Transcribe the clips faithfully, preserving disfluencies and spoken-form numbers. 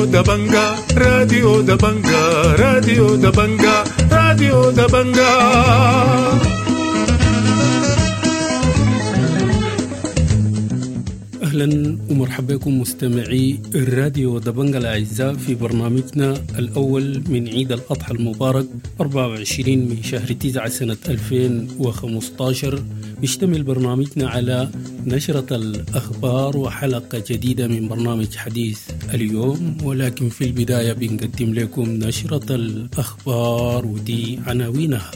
راديو دبنجا راديو دبنجا راديو دبنجا راديو دبنجا. أهلا ومرحبا بكم مستمعي الراديو دبنجا الأعزاء في برنامجنا الأول من عيد الأضحى المبارك أربعة وعشرين من شهر تسعة سنة ألفين وخمسة عشر. بيشتمل برنامجنا على نشرة الأخبار وحلقة جديدة من برنامج حديث اليوم، ولكن في البداية بنقدم لكم نشرة الأخبار ودي عناوينها.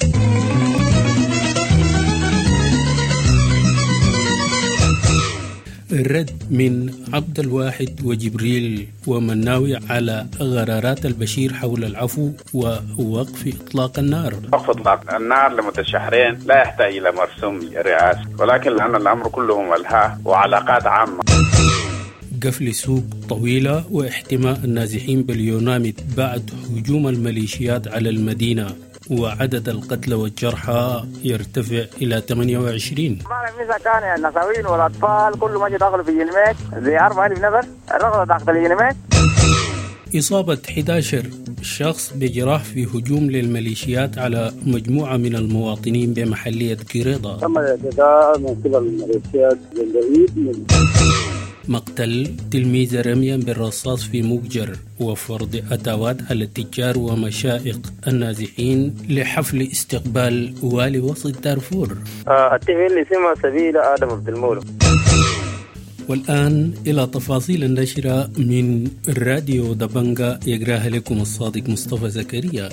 الرد من عبد الواحد وجبريل ومناوي على غرارات البشير حول العفو ووقف إطلاق النار. وقف إطلاق النار لمدة شهرين لا يحتاج إلى مرسوم رئاسي، ولكن لأن الأمر كله ملهى وعلاقات عامة. قفل سوق طويلة واحتماء النازحين باليوناميد بعد هجوم الميليشيات على المدينة، وعدد القتلى والجرحى يرتفع إلى ثمانية وعشرين. ما إذا كان النساوين والأطفال كل ما دخلوا في اليوناميد زي أربعة آلاف نفر رغبوا داخل اليوناميد. إصابة أحد عشر شخص بجراح في هجوم للميليشيات على مجموعة من المواطنين بمحلية قريضة. تم الاعتداء من قبل الميليشيات جندويد. مقتل تلميذ رميا بالرصاص في مجر، وفرض أتاوات على التجار ومشائق النازحين لحفل استقبال والي وسط دارفور. التفل اللي اسمه سبيل آدم عبد المولى. والآن إلى تفاصيل النشرة من الراديو دبنجا يقراها لكم الصادق مصطفى زكريا.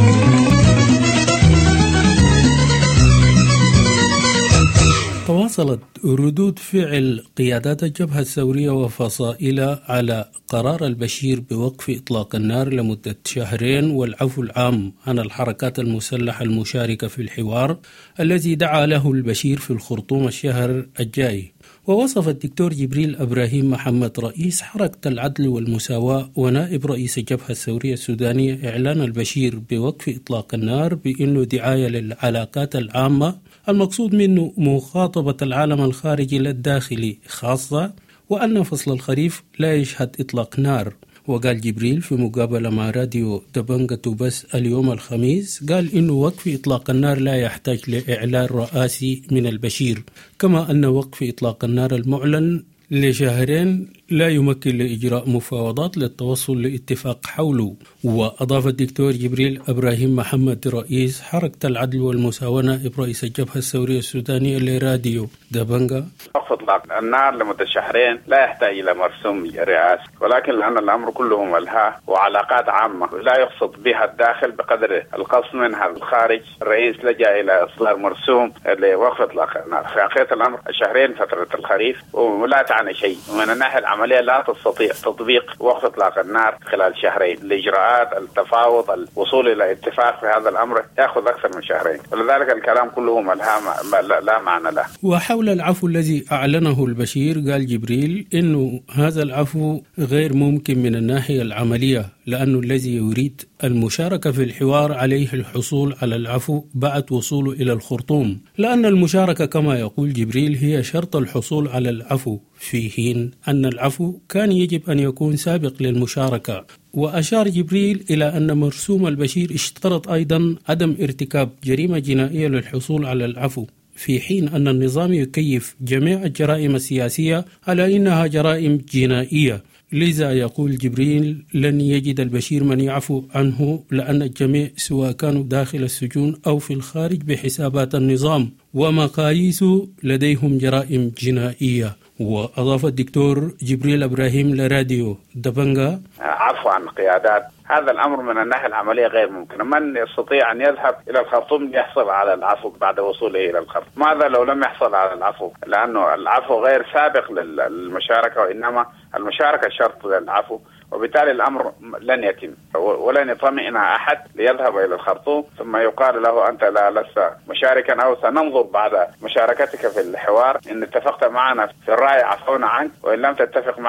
تواصلت ردود فعل قيادات الجبهة الثورية وفصائلها على قرار البشير بوقف إطلاق النار لمدة شهرين والعفو العام عن الحركات المسلحة المشاركة في الحوار الذي دعا له البشير في الخرطوم الشهر الجاي. ووصف الدكتور جبريل إبراهيم محمد رئيس حركة العدل والمساواة ونائب رئيس الجبهة الثورية السودانية إعلان البشير بوقف إطلاق النار بأنه دعاية للعلاقات العامة المقصود منه مخاطبة العالم الخارجي للداخلي خاصة، وأن فصل الخريف لا يشهد إطلاق نار. وقال جبريل في مقابلة مع راديو دبنجا بس اليوم الخميس، قال إنه وقف إطلاق النار لا يحتاج لإعلان رئاسي من البشير، كما أن وقف إطلاق النار المعلن لشهرين لا يمكن لإجراء مفاوضات للتوصل لاتفاق حوله. وأضاف الدكتور جبريل إبراهيم محمد رئيس حركة العدل والمساواة نائب رئيس الجبهة الثورية السودانية لراديو دبنجا: وقف إطلاق النار لمدة شهرين لا يحتاج إلى مرسوم رئاسي، ولكن لأن الأمر كله ملهى وعلاقات عامة لا يقصد بها الداخل بقدر القصد منها الخارج، الرئيس لجأ إلى إصدار مرسوم لوقف إطلاق النار. في حقيقة الأمر شهرين فترة الخريف ولا تعني شيء من الناحية العملية، لا تستطيع تطبيق وقف إطلاق النار خلال شهرين. الإجراءات، التفاوض، الوصول إلى اتفاق في هذا الأمر يأخذ أكثر من شهرين، ولذلك الكلام كله ملهى لا معنى له. وحول العفو الذي أعلنه البشير، قال جبريل إنه هذا العفو غير ممكن من الناحية العملية، لأنه الذي يريد المشاركة في الحوار عليه الحصول على العفو بعد وصوله إلى الخرطوم، لأن المشاركة كما يقول جبريل هي شرط الحصول على العفو، في حين أن العفو كان يجب أن يكون سابق للمشاركة. وأشار جبريل إلى أن مرسوم البشير اشترط أيضا عدم ارتكاب جريمة جنائية للحصول على العفو، في حين أن النظام يكيف جميع الجرائم السياسية على إنها جرائم جنائية. لذا يقول جبريل لن يجد البشير من يعفو عنه، لأن الجميع سواء كانوا داخل السجون أو في الخارج بحسابات النظام ومقاييس لديهم جرائم جنائية. وأضاف الدكتور جبريل إبراهيم لراديو دبنجا: عفو عن قيادات هذا الأمر من الناحية العملية غير ممكن. من يستطيع أن يذهب إلى الخرطوم يحصل على العفو بعد وصوله إلى الخرطوم؟ ماذا لو لم يحصل على العفو؟ لأنه العفو غير سابق للمشاركة، وإنما المشاركة شرط للعفو، وبالتالي الأمر لن يتم ولن يطمئن أحد ليذهب إلى الخرطوم ثم يقال له أنت لا لست مشاركا، أو سننظر بعد مشاركتك في الحوار إن اتفقت معنا في الرأي عفونا عنك، وإن لم تتفق معنا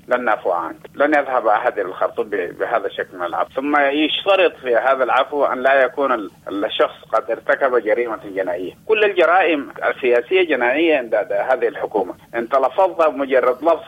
لن نعفو عنك، لن يذهب أحد إلى الخرطوم بهذا الشكل من العفو. ثم يشترط في هذا العفو أن لا يكون الشخص قد ارتكب جريمة جنائية. كل الجرائم السياسية جنائية عند هذه الحكومة. إن تلفظت مجرد لفظ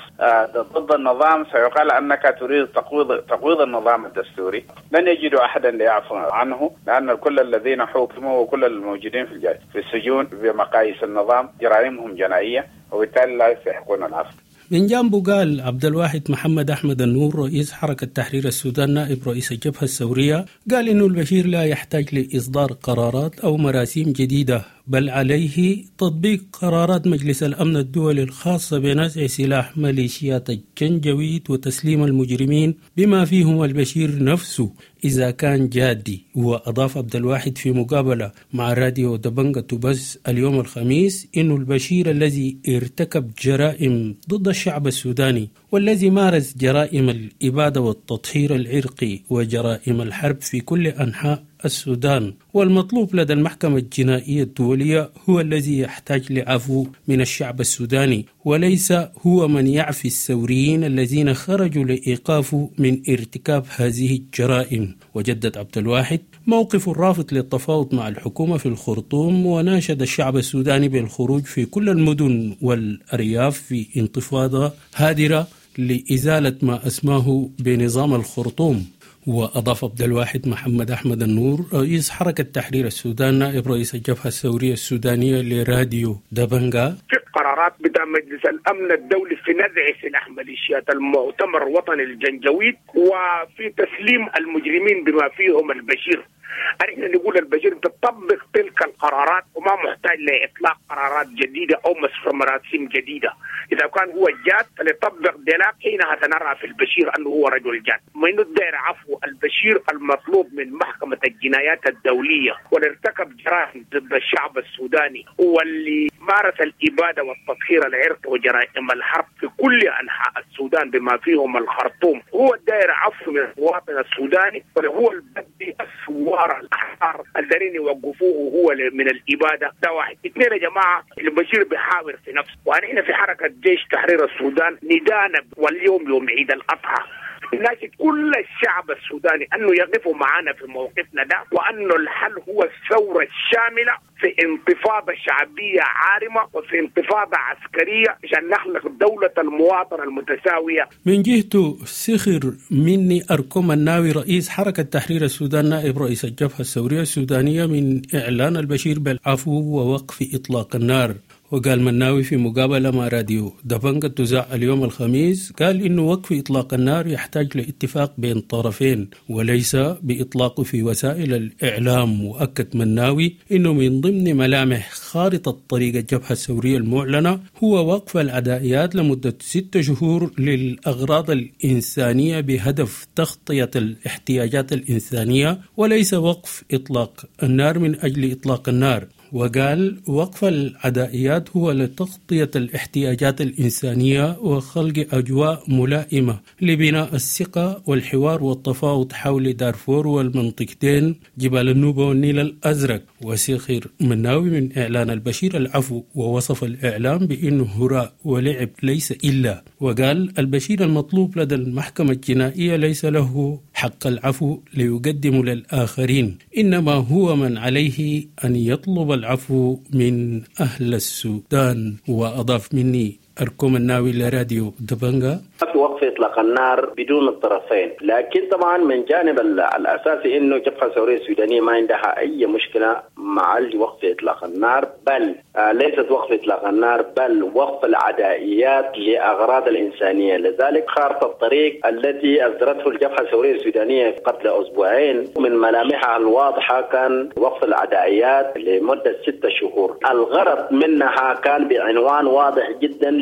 ضد النظام سيقال أنك تريد تقويض تقويض النظام الدستوري. لن يجدوا أحدا ليعفو عنه، لأن كل الذين حكموا وكل الموجودين في في السجون بمقاييس النظام جرائمهم جنائية، وبالتالي لا يستحقون العفو. من جانبه قال عبد الواحد محمد أحمد النور رئيس حركة تحرير السودان نائب رئيس الجبهة الثورية، قال إنه البشير لا يحتاج لإصدار قرارات أو مراسيم جديدة، بل عليه تطبيق قرارات مجلس الأمن الدولي الخاصة بنزع سلاح ميليشيات الجنجويد وتسليم المجرمين بما فيهم البشير نفسه إذا كان جادي. وأضاف عبد الواحد في مقابلة مع راديو دبنجة تبث اليوم الخميس إنه البشير الذي ارتكب جرائم ضد الشعب السوداني والذي مارس جرائم الإبادة والتطهير العرقي وجرائم الحرب في كل أنحاء السودان، والمطلوب لدى المحكمة الجنائية الدولية هو الذي يحتاج لعفو من الشعب السوداني، وليس هو من يعفي الثوريين الذين خرجوا لإيقافه من ارتكاب هذه الجرائم. وجدد عبد الواحد موقف الرافض للتفاوض مع الحكومة في الخرطوم، وناشد الشعب السوداني بالخروج في كل المدن والأرياف في انتفاضة هادرة لإزالة ما أسماه بنظام الخرطوم. وأضاف عبد الواحد محمد أحمد النور رئيس حركة تحرير السودان نائب رئيس الجبهة الثورية السودانية لراديو دبنجة، في قرارات بتاع مجلس الأمن الدولي في نزع سلاح ميليشيات المؤتمر الوطني الجنجويد وفي تسليم المجرمين بما فيهم البشير. احنا نقول البشير تطبق تلك القرارات وما محتاج لاطلاق قرارات جديده او مراسيم جديده. اذا كان هو جاد فليطبق ذلك، حينها سنرى في البشير انه هو رجل جاد. من الدائر عفو البشير المطلوب من محكمه الجنايات الدوليه واللي ارتكب جرائم ضد الشعب السوداني واللي مارس الاباده والتطهير العرقي وجرائم الحرب في كل انحاء السودان بما فيهم الخرطوم، هو الدائر عفو من المواطن السوداني وهو البدي الثوار الأحرار الذين يوقفوه هو من الإبادة. ده واحد. اثنين يا جماعة، البشير بيحاور في نفسه، ونحن في حركة جيش تحرير السودان ندانا واليوم يوم عيد الأضحى ناشد كل الشعب السوداني أنه يقفوا معنا في موقفنا ده، وأنه الحل هو الثورة الشاملة في انتفاضة شعبية عارمة وفي انتفاضة عسكرية عشان نخلق دولة المواطنة المتساوية. من جهته سخر مني أركم الناوي رئيس حركة تحرير السودان نائب رئيس الجبهة الثورية السودانية من إعلان البشير بالعفو ووقف إطلاق النار. وقال مناوي في مقابلة مع راديو دبنجة تذاع اليوم الخميس، قال إنه وقف إطلاق النار يحتاج لاتفاق بين طرفين وليس بإطلاقه في وسائل الإعلام. وأكد مناوي إنه من ضمن ملامح خارطة طريق الجبهة الثورية المعلنة هو وقف العدائيات لمدة ست شهور للأغراض الإنسانية بهدف تغطية الاحتياجات الإنسانية، وليس وقف إطلاق النار من أجل إطلاق النار. وقال وقف العدائيات هو لتغطية الاحتياجات الإنسانية وخلق أجواء ملائمة لبناء الثقة والحوار والتفاوض حول دارفور والمنطقتين جبال النوبة والنيل الأزرق. وسخر مناوي من إعلان البشير العفو، ووصف الإعلام بأنه هراء ولعب ليس إلا. وقال البشير المطلوب لدى المحكمة الجنائية ليس له حق العفو ليقدم للآخرين، إنما هو من عليه أن يطلب العفو من أهل السودان. وأضاف مني أركم الناوي لراديو دبنجة وقف إطلاق النار بدون الطرفين، لكن طبعا من جانب الأساسي إنه الجبهة الثورية السودانية ما عندها أي مشكلة مع وقف إطلاق النار، بل آه ليست وقف إطلاق النار بل وقف العدائيات لأغراض الإنسانية. لذلك خارطة الطريق التي أصدرته الجبهة الثورية السودانية قبل أسبوعين من ملامحها الواضحة كان وقف العدائيات لمدة ستة شهور. الغرض منها كان بعنوان واضح جدا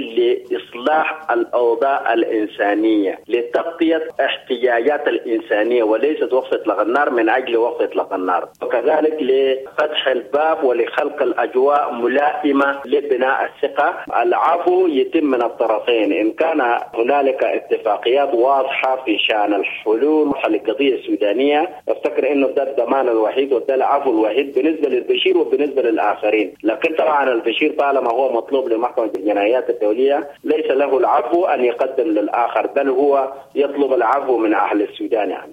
لإصلاح الأوضاع الإنسانية، لتغطية احتياجات الإنسانية، وليست وقف إطلاق النار من أجل وقف إطلاق النار. وكذلك لفتح الباب ولخلق الأجواء ملائمة لبناء الثقة. العفو يتم من الطرفين إن كان هنالك اتفاقيات واضحة في شأن الحلول للقضية السودانية. أفتكر إنه ده الضمان الوحيد وده العفو الوحيد بالنسبة للبشير وبالنسبة للآخرين. لكن طبعا البشير طالما هو مطلوب لمحكمة الجنايات الدولية ليس له العفو أن يقدم للآخر آخر، بل هو يطلب العفو من أهل السودان يعني.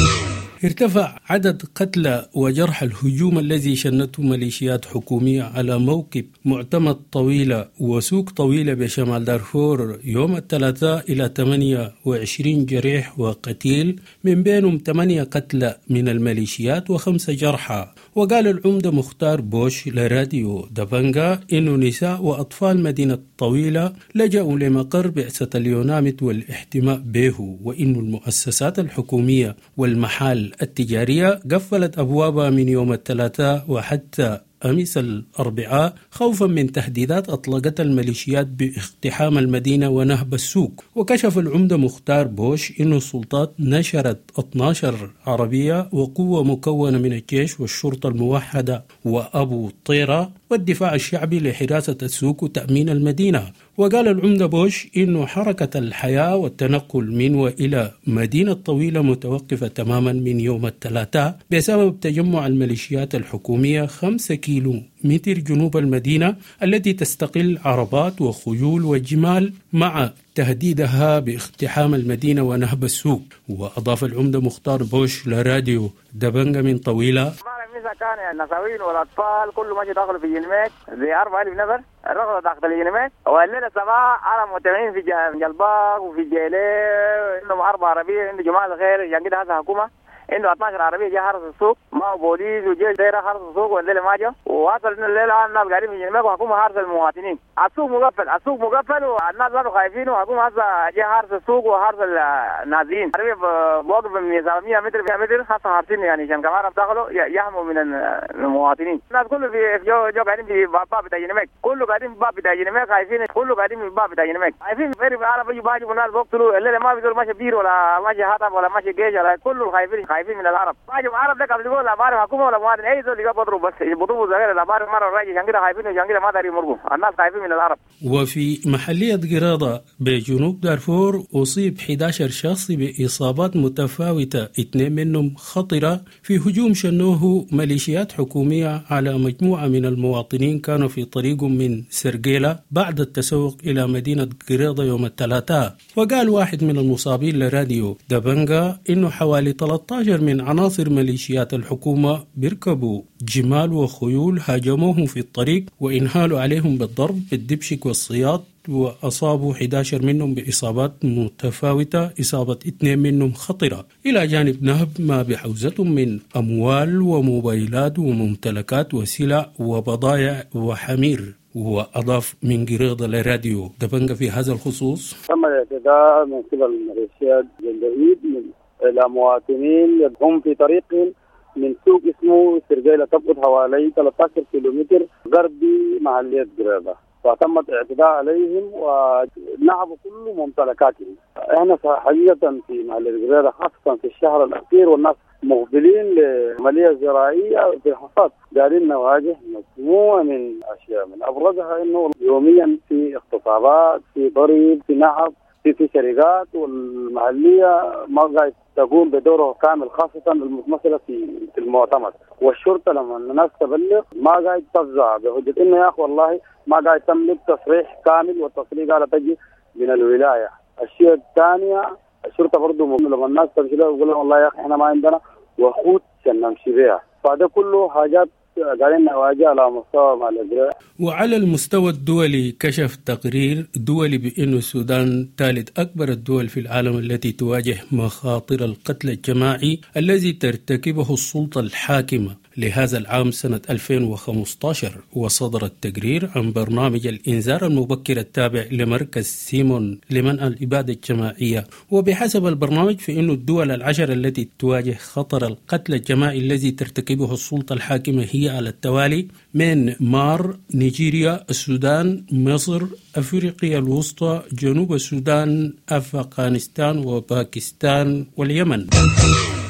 ارتفع عدد قتلى وجرح الهجوم الذي شنته ميليشيات حكومية على موكب معتمد طويلة وسوق طويلة بشمال دارفور يوم الثلاثاء إلى ثمانية وعشرين جريح وقتيل، من بينهم ثمانية قتلى من الميليشيات وخمسة جرحى. وقال العمدة مختار بوش لراديو دبنجا إنه نساء وأطفال مدينة طويلة لجأوا لمقر بعثة اليونامت والاحتماء به، وإن المؤسسات الحكومية والمحال التجارية قفلت أبوابها من يوم الثلاثاء وحتى أمس الأربعاء خوفا من تهديدات أطلقتها الميليشيات باقتحام المدينة ونهب السوق. وكشف العمدة مختار بوش إن السلطات نشرت اثنتي عشرة عربية وقوة مكونة من الجيش والشرطة الموحدة وأبو طيرة والدفاع الشعبي لحراسة السوق وتأمين المدينة. وقال العمدة بوش إنه حركة الحياة والتنقل من وإلى مدينة طويلة متوقفة تماما من يوم الثلاثاء بسبب تجمع الميليشيات الحكومية خمسة كيلو متر جنوب المدينة التي تستقل عربات وخيول وجمال، مع تهديدها باقتحام المدينة ونهب السوق. وأضاف العمدة مختار بوش لراديو دبنجا من طويلة: كان النساوين والاطفال كله ماشي داخل في جنميك زي أربعة آلاف نفر الرغبه داخل الجنميك، والليله السماء على متابعين في جلباق وفي جيلي، انهم اربع عربيه عنده جماعه الخير يعني كده هذا حكومه انه اثنتي عشرة عربيه جاء حرس السوق ما بوليس وجيش دايره حرس السوق، والليله ما جاء ووصل انه الليله الناس قاعدين في جنميك وحكومه حرس المواطنين. السوق مقفل السوق مقفل والناس برضه خايفين، وحكومه هسه جاء حرس السوق وحرس النازلين عربيه بوقف من مية متر في متر هسه حارسين يعني عشان كمان دخلوا يحموا من المواطنين. الناس كله في جو, جو قاعدين في باب بتاع جنميك، كله قاعدين في باب بتاع جنميك خايفين، كله قاعدين في باب بتاع جنميك خايفين. غير في العرب يجوا باجوا الناس بيقتلوا الليله، ما بيقولوا ماشي بير ولا ماشي هاتف ولا ماشي جيش ولا، كله خايفين خايفين من العرب. باجوا العرب ده قبل يقول لا بعرف حكومه ولا مواطن اي زول يقف بضرب بس بضربوا زغير لا بعرف مره راجع عشان كده خايفين عشان كده ما داري يمرقوا، الناس خايفين من العرب. وفي محلية قراضة بجنوب دارفور أصيب أحد عشر شخص بإصابات متفاوتة، اثنين منهم خطرة، في هجوم شنوه ميليشيات حكومية على مجموعة من المواطنين كانوا في طريقهم من سرقيلة بعد التسوق إلى مدينة قراضة يوم الثلاثاء. وقال واحد من المصابين لراديو دبنجا إنه حوالي ثلاثة عشر من عناصر ميليشيات الحكومة بيركبوا جمال وخيول هاجموهم في الطريق وانهالوا عليهم بالضرب بالدبشك والصياد، وأصابوا أحد عشر منهم بإصابات متفاوتة، إصابة اثنين منهم خطرة، إلى جانب نهب ما بحوزتهم من أموال وموبايلات وممتلكات وسلع وبضائع وحمير. وأضاف من قراضة لراديو دبنجا في هذا الخصوص: تم الاعتداء من قبل ميليشيات جندريد إلى مواطنين هم في طريقهم من سوق اسمه سرقيلة تبعد حوالي ثلاثة عشر كيلومتر غربي محلية قراضة، فتم الاعتداء عليهم ونهبوا كل ممتلكاتهم. احنا حقيقة في محلية قراضة خاصة في الشهر الأخير والناس مقبلين لعملية زراعية في الحصاد، قاعدين نواجه مجموعة من أشياء، من أبرزها إنه يوميا في اغتصابات، في ضرب، في نهب، في في سرقات، والمحلية ما قاعد تقوم بدوره كامل خاصة المتمثلة في في المعتمد. والشرطة لما الناس تبلغ ما قاعد تفزع بحجة إنه يا أخي والله ما قاعد تملك تصريح كامل، والتصريح قاعدة تجي من الولاية. الشيء الثانية الشرطة برضه لما الناس تمشي لها يقول لهم والله يا أخي إحنا ما عندنا وخوت عشان نمشي بها، فهذا كله حاجات قاعدين نواجهها على مستوى مع الإجراء. وعلى المستوى الدولي كشف تقرير دولي بأن السودان ثالث أكبر الدول في العالم التي تواجه مخاطر القتل الجماعي الذي ترتكبه السلطة الحاكمة لهذا العام سنة ألفين وخمسة عشر. وصدر التقرير عن برنامج الإنذار المبكر التابع لمركز سيمون لمنع الإبادة الجماعية. وبحسب البرنامج فإن الدول العشر التي تواجه خطر القتل الجماعي الذي ترتكبه السلطة الحاكمة هي على التوالي: ميانمار، نيجيريا، السودان، مصر، أفريقيا الوسطى، جنوب السودان، أفغانستان وباكستان واليمن.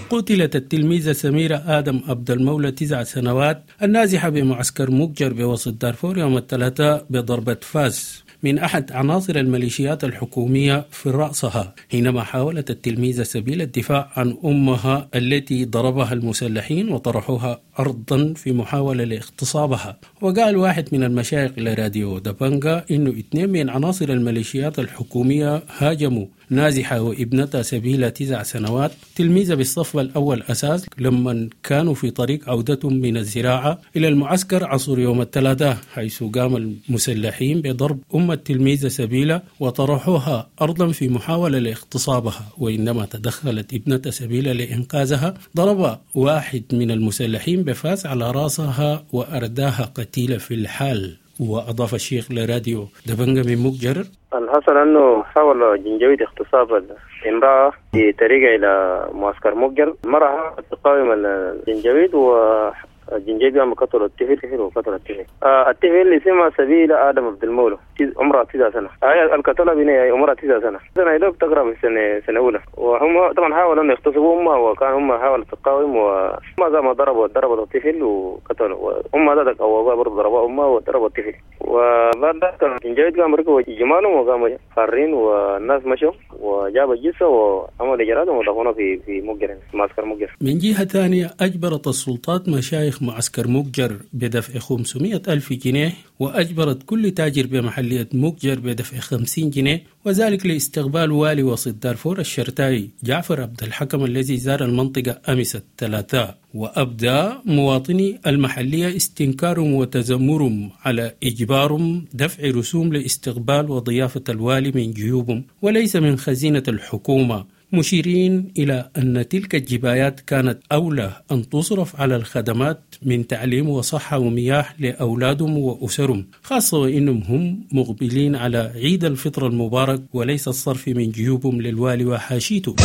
قتلت التلميذة سميرة آدم عبد المولى تسع سنوات النازحة بمعسكر مقجر بوسط دارفور يوم الثلاثاء بضربة فاس من أحد عناصر الميليشيات الحكومية في رأسها، حينما حاولت التلميذة سبيل الدفاع عن أمها التي ضربها المسلحين وطرحوها أرضا في محاولة لاغتصابها. وقال واحد من المشايخ لراديو دبنجا إنه اثنين من عناصر الميليشيات الحكومية هاجموا نازحة وابنتها سبيلة تسع سنوات تلميذة بالصف الأول أساس لما كانوا في طريق عودتهم من الزراعة إلى المعسكر عصر يوم الثلاثاء، حيث قام المسلحين بضرب أم التلميذة سبيلة وطرحوها أرضا في محاولة لاغتصابها. وإنما تدخلت ابنتها سبيلة لإنقاذها ضرب واحد من المسلحين بفاس على رأسها وأرداها قتيلة في الحال. وأضاف الشيخ لراديو دبنجا من مقجر: الحصل أنه حاول جنجويد اغتصاب الامرأة بطريقة إلى معسكر مقجر. المرأة تقاوم الجنجويد والجنجويد قام قتل الطفل وقتل الطفل. آه الطفل اللي اسمها سبيلة آدم عبد المولى عمرها تسع سنة. هي القتلة بنية عمرها تسع سنة. سنة يدوب تقرأ في سنة سنة أولى. وهم طبعا حاولوا أن يغتصبوا أمها وكان أمها حاولت تقاوم وما زال ما ضربوا ضربوا الطفل وقتلوا. وأمها ذاتك أو برضه ضربوا أمها وضربوا الطفل. وبعد ذلك الجنجويد قام ركبوا جمالهم وقاموا فارين والناس مشوا وجابوا الجثة وعملوا إجراءاتهم ودفنوها في في مقجر في معسكر مقجر. من جهة ثانية أجبرت السلطات مشايخ معسكر مقجر بدفع خمسمائة ألف جنيه، وأجبرت كل تاجر بمحلية مقجر بدفع خمسين جنيه، وذلك لاستقبال والي وسط دارفور الشرتاي جعفر عبد الحكم الذي زار المنطقة أمس الثلاثاء. وأبدى مواطني المحلية استنكارهم وتذمرهم على إجبارهم دفع رسوم لاستقبال وضيافة الوالي من جيوبهم وليس من خزينة الحكومة، مشيرين إلى أن تلك الجبايات كانت أولى أن تصرف على الخدمات من تعليم وصحة ومياه لأولادهم وأسرهم، خاصة وإنهم هم مقبلين على عيد الفطر المبارك وليس الصرف من جيوبهم للوالي وحاشيته.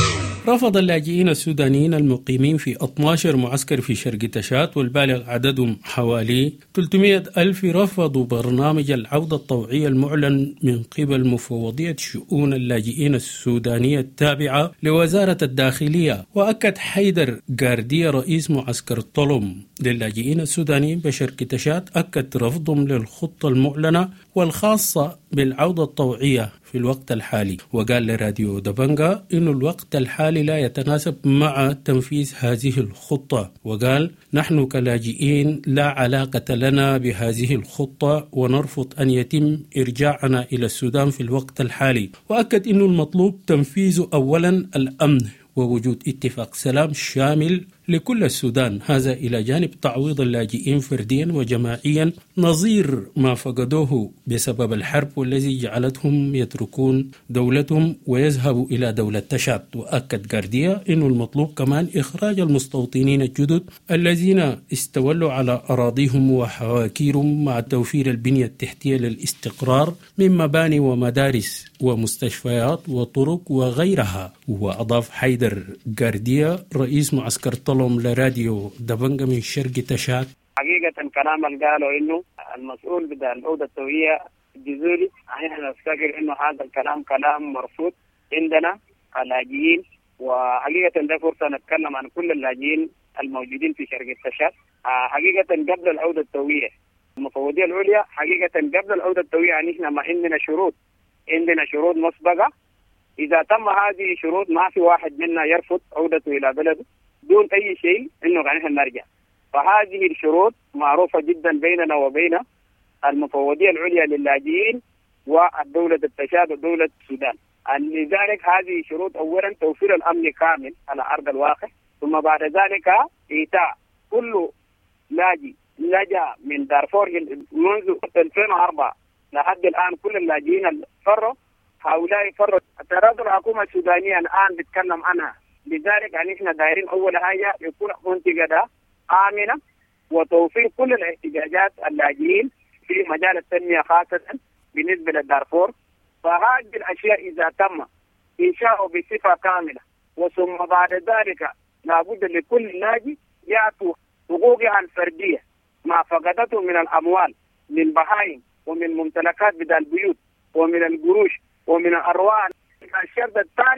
رفض اللاجئين السودانيين المقيمين في اثني عشر معسكر في شرق تشات والبالغ عددهم حوالي ثلاثمائة ألف رفضوا برنامج العودة الطوعية المعلن من قبل مفوضية شؤون اللاجئين السودانية التابعة لوزارة الداخلية. وأكد حيدر غاردية رئيس معسكر طلم للاجئين السودانيين بشرق تشات أكد رفضهم للخطة المعلنة والخاصة بالعودة الطوعية في الوقت الحالي. وقال لراديو دبنجا إنه الوقت الحالي لا يتناسب مع تنفيذ هذه الخطة. وقال: نحن كلاجئين لا علاقة لنا بهذه الخطة ونرفض أن يتم إرجاعنا إلى السودان في الوقت الحالي. وأكد إنه المطلوب تنفيذ أولا الأمن ووجود اتفاق سلام شامل لكل السودان، هذا إلى جانب تعويض اللاجئين فرديا وجماعيا نظير ما فقدوه بسبب الحرب والذي جعلتهم يتركون دولتهم ويذهبوا إلى دولة تشاد. وأكد غاردية إنه المطلوب كمان إخراج المستوطنين الجدد الذين استولوا على أراضيهم وحواكيرهم مع توفير البنية التحتية للاستقرار من مباني ومدارس ومستشفيات وطرق وغيرها. وأضاف حيدر غاردية رئيس معسكر طلم لراديو دبنجا من شرق تشات: حقيقة كلام اللي قالوا إنه المسؤول بتاع العودة الطوعية الجزولي، احنا نفتكر إنه هذا الكلام كلام مرفوض عندنا اللاجئين. وحقيقة ده فرصة نتكلم عن كل اللاجئين الموجودين في شرق التشات. حقيقة قبل العودة الطوعية المفوضية العليا حقيقة قبل العودة الطوعية يعني احنا ما عندنا شروط، عندنا شروط مسبقة. إذا تم هذه الشروط ما في واحد منا يرفض عودته إلى بلده دون أي شيء إنه غنحن نرجع. فهذه الشروط معروفة جدا بيننا وبين المفوضية العليا للاجئين والدولة التشاد ودولة السودان. لذلك هذه الشروط أولا توفير الأمن كامل على أرض الواقع، ثم بعد ذلك إيتاء كل لاجئ لجأ من دارفور منذ ألفين وأربعة لحد الآن كل اللاجئين الفروا هؤلاء فروا. ترى الحكومة السودانية الآن بتتكلم عنها. لذلك يعني احنا دايرين أول حاجة يكون منطقة آمنة وتوفير كل الاحتياجات اللاجئين في مجال التنمية خاصة بالنسبة للدارفور. فهذه الأشياء إذا تم إنشاؤه بصفة كاملة وثم بعد ذلك لابد لكل لاجئ يعطوا حقوقها الفردية ما فقدته من الأموال من بهائم ومن ممتلكات بدل البيوت ومن القروش ومن الأرواح. الشرط الثالث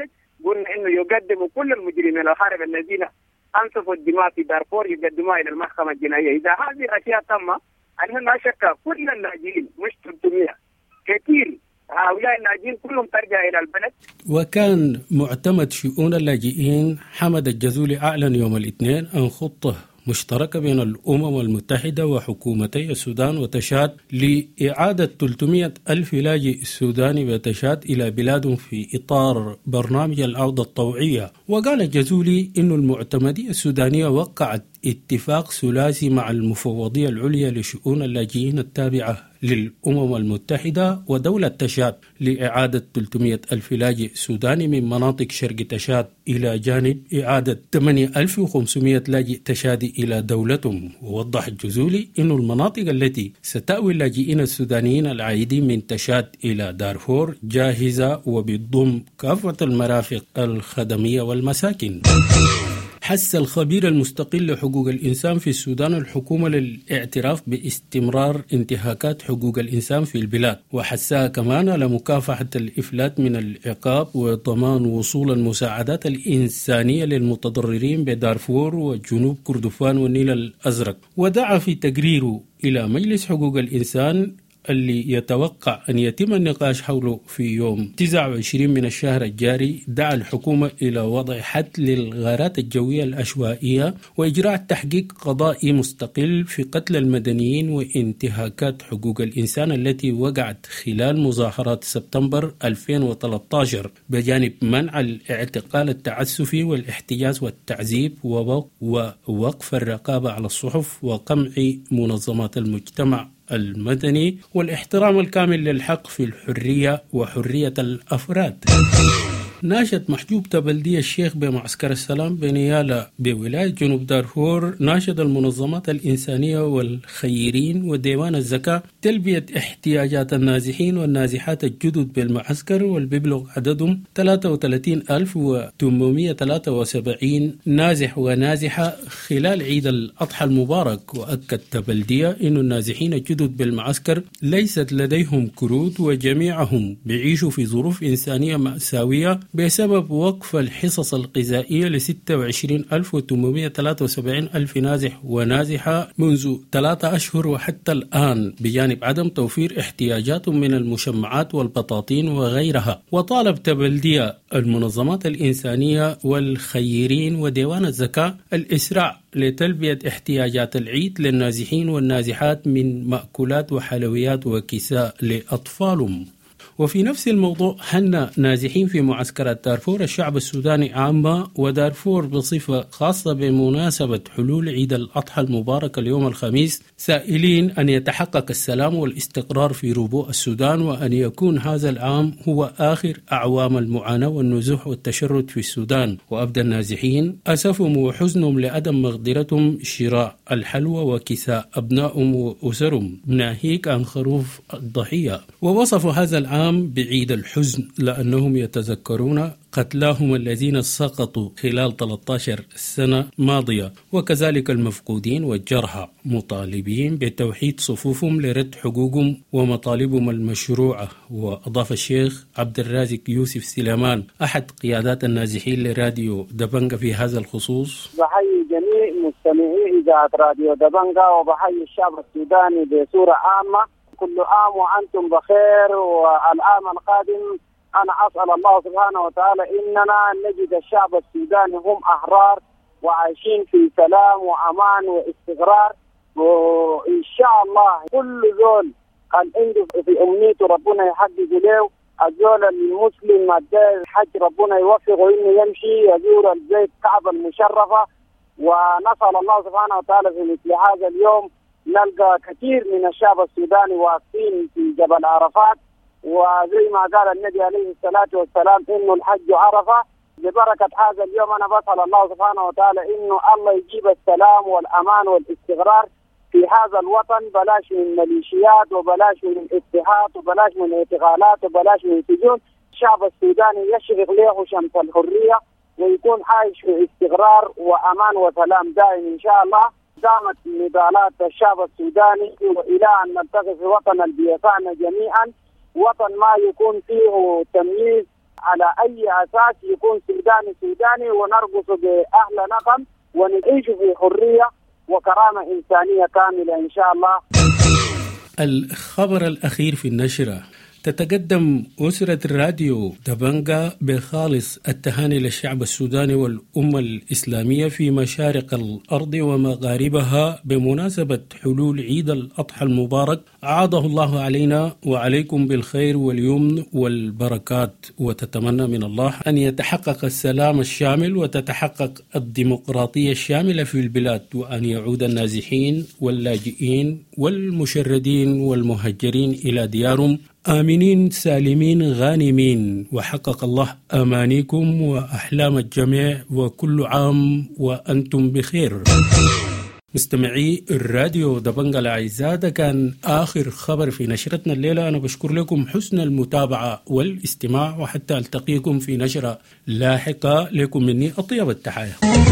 قلنا إنه يقدموا كل المجرمين الحرب الذين أنصفوا الدماء في دارفور يقدموها إلى المحكمة الجنائية. إذا هذه الأشياء تم أنه لا شك كل اللاجئين مش ثلاثمئة كثير هؤلاء اللاجئين كلهم ترجع إلى البلد. وكان معتمد شؤون اللاجئين حمد الجزولي أعلن يوم الاثنين عن خطة مشتركة بين الأمم المتحدة وحكومتي السودان وتشاد لإعادة ثلاثمئة ألف لاجئ سوداني وتشاد إلى بلادهم في إطار برنامج العودة الطوعية. وقال الجزولي إن المعتمدية السودانية وقعت اتفاق ثلاثي مع المفوضية العليا لشؤون اللاجئين التابعة للأمم المتحدة ودولة تشاد لإعادة ثلاثمئة ألف لاجئ سوداني من مناطق شرق تشاد إلى جانب إعادة ثمانية آلاف وخمسمئة لاجئ تشادي إلى دولتهم. ووضح الجزولي أن المناطق التي ستأوي اللاجئين السودانيين العائدين من تشاد إلى دارفور جاهزة وبتضم كافة المرافق الخدمية والمساكن. حث الخبير المستقل لحقوق الإنسان في السودان الحكومة للاعتراف باستمرار انتهاكات حقوق الإنسان في البلاد، وحثها كمان على مكافحة الإفلات من العقاب وضمان وصول المساعدات الإنسانية للمتضررين بدارفور وجنوب كردفان والنيل الأزرق. ودعا في تقريره إلى مجلس حقوق الإنسان اللي يتوقع أن يتم النقاش حوله في يوم تسعة وعشرين من الشهر الجاري، دعا الحكومة إلى وضع حد للغارات الجوية العشوائية وإجراء تحقيق قضائي مستقل في قتل المدنيين وانتهاكات حقوق الإنسان التي وقعت خلال مظاهرات سبتمبر ألفين وثلاثة عشر، بجانب منع الاعتقال التعسفي والاحتجاز والتعذيب ووقف الرقابة على الصحف وقمع منظمات المجتمع المدني والاحترام الكامل للحق في الحرية وحرية الأفراد. ناشد محجوب تبلدي الشيخ بمعسكر السلام بنيالا بولاية جنوب دارفور ناشد المنظمات الإنسانية والخيرين وديوان الزكاة تلبية احتياجات النازحين والنازحات الجدد بالمعسكر، والبيبلغ عددهم ثلاثة وثلاثين ألف وثمانمئة وثلاثة وسبعين نازح ونازحة خلال عيد الأضحى المبارك. وأكد تبلدية أن النازحين الجدد بالمعسكر ليست لديهم كروت وجميعهم بيعيشوا في ظروف إنسانية مأساوية بسبب وقف الحصص الغذائية ل ستة وعشرين ألف وثمانمئة وثلاثة وسبعين ألف نازح ونازحة منذ ثلاثة أشهر وحتى الآن، بجانب عدم توفير احتياجاتهم من المشمعات والبطاطين وغيرها. وطالب تبلدية المنظمات الإنسانية والخيرين وديوان الزكاة الإسراع لتلبية احتياجات العيد للنازحين والنازحات من مأكولات وحلويات وكساء لأطفالهم. وفي نفس الموضوع هن نازحين في معسكرات دارفور الشعب السوداني عامة ودارفور بصفة خاصة بمناسبة حلول عيد الأضحى المبارك اليوم الخميس، سائلين أن يتحقق السلام والاستقرار في ربوع السودان، وأن يكون هذا العام هو آخر أعوام المعاناة والنزوح والتشرد في السودان. وأبدى النازحين أسفهم وحزنهم لعدم مقدرتهم شراء الحلوى وكساء أبنائهم وأسرهم ناهيك عن خروف الضحية. ووصفوا هذا العام بعيد الحزن لأنهم يتذكرون قتلاهم الذين سقطوا خلال ثلاثة عشر سنة ماضية، وكذلك المفقودين والجرحى، مطالبين بتوحيد صفوفهم لرد حقوقهم ومطالبهم المشروعة. وأضاف الشيخ عبد الرازق يوسف سليمان أحد قيادات النازحين لراديو دبنجة في هذا الخصوص: بحيي جميع مستمعي إذاعة راديو دبنجة وبحيي الشعب السوداني بصورة عامة، كل عام وأنتم بخير. والعام القادم أنا أسأل الله سبحانه وتعالى إننا نجد الشعب السوداني هم أحرار وعايشين في سلام وأمان واستقرار، وإن شاء الله كل زول قال عنده في أمنيته ربنا يحقق له. الزول المسلم الداعي الحج ربنا يوفقه إنه يمشي يزور البيت كعبة المشرفة، ونسأل الله سبحانه وتعالى في مثل هذا اليوم نلقى كثير من الشعب السوداني واقفين في جبل عرفات، وزي ما قال النبي عليه الصلاة والسلام إنه الحج عرفة. ببركة هذا اليوم أنا بسأل الله سبحانه وتعالى إنه الله يجيب السلام والأمان والاستقرار في هذا الوطن، بلاش من ميليشيات وبلاش من اتحاد وبلاش من اعتقالات وبلاش من سجون. الشعب السوداني يشرق له شمس الحرية ويكون عايش في استقرار وأمان وسلام دائم إن شاء الله. دامت نضالات الشعب السوداني وإلى أن نلتقي في وطن بيسعنا جميعا، وطن ما يكون فيه تمييز على أي أساس يكون سوداني سوداني ونرقص بأهل نغم ونعيش في حرية وكرامة إنسانية كاملة إن شاء الله. الخبر الأخير في النشرة: تتقدم أسرة الراديو دبنجا بخالص التهاني للشعب السوداني والأمة الإسلامية في مشارق الأرض ومغاربها بمناسبة حلول عيد الأضحى المبارك، أعاده الله علينا وعليكم بالخير واليمن والبركات، وتتمنى من الله أن يتحقق السلام الشامل وتتحقق الديمقراطية الشاملة في البلاد، وأن يعود النازحين واللاجئين والمشردين والمهجرين إلى ديارهم آمنين سالمين غانمين، وحقق الله أمانيكم وأحلام الجميع، وكل عام وأنتم بخير. مستمعي الراديو دبنجا الأعزاء، ده كان آخر خبر في نشرتنا الليلة. أنا بشكر لكم حسن المتابعة والاستماع، وحتى ألتقيكم في نشرة لاحقة. لكم مني أطيب التحايا.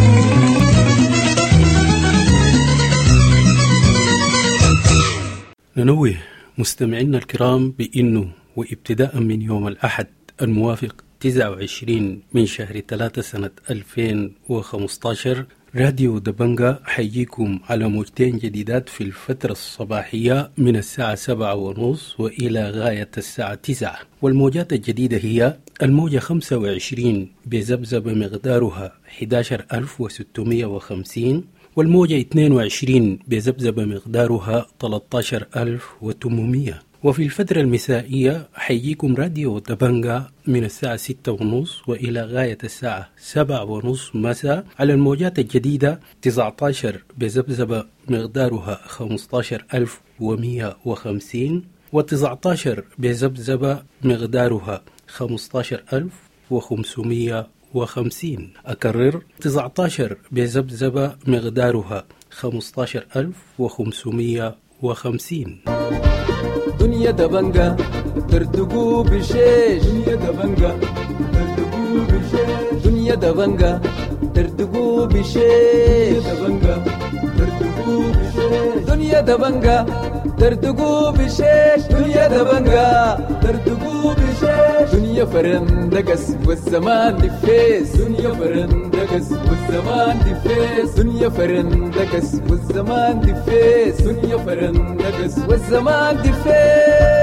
ننوه مستمعينا الكرام بأنه وابتداء من يوم الأحد الموافق تسعة وعشرين من شهر ثلاثة سنة ألفين وخمسة عشر راديو دبنجا حييكم على موجتين جديدات في الفترة الصباحية من الساعة سبعة ونص وإلى غاية الساعة تسعة. والموجات الجديدة هي الموجة خمسة وعشرين بزبزب مقدارها أحد عشر ألف وستمائة وخمسين، والموجة اثنين وعشرين بزبزب مقدارها ثلاثة عشر ألف وثمانمائة. وفي الفترة المسائية حييكم راديو دبنجا من الساعة ستة ونص وإلى غاية الساعة سبعة ونص مساء على الموجات الجديدة تسعة عشر بزبزب مقدارها خمسة عشر ألف ومائة وخمسين، وتسعة عشر بزبزب مقدارها خمسة عشر ألف وخمسمائة وخمسين. أكرر: تسعة عشر بزبزب مقدارها خمسة عشر ألف وخمسمائة وخمسين. دنيا دبنجا تردقوا بشيش، دنيا دبنجا تردقوا بشيش، دنيا دبنجا تردقوا بشيش، دبنجا تردقوا بشيش، دنيا دبنجا تردقوا بشيش، دنيا دبنجا تردقوا بشيش، دنيا فرندقس والزمان دفيس، دنيا فرندقس والزمان دفيس، دنيا فرندقس والزمان دفيس، دنيا فرندقس والزمان دفيس.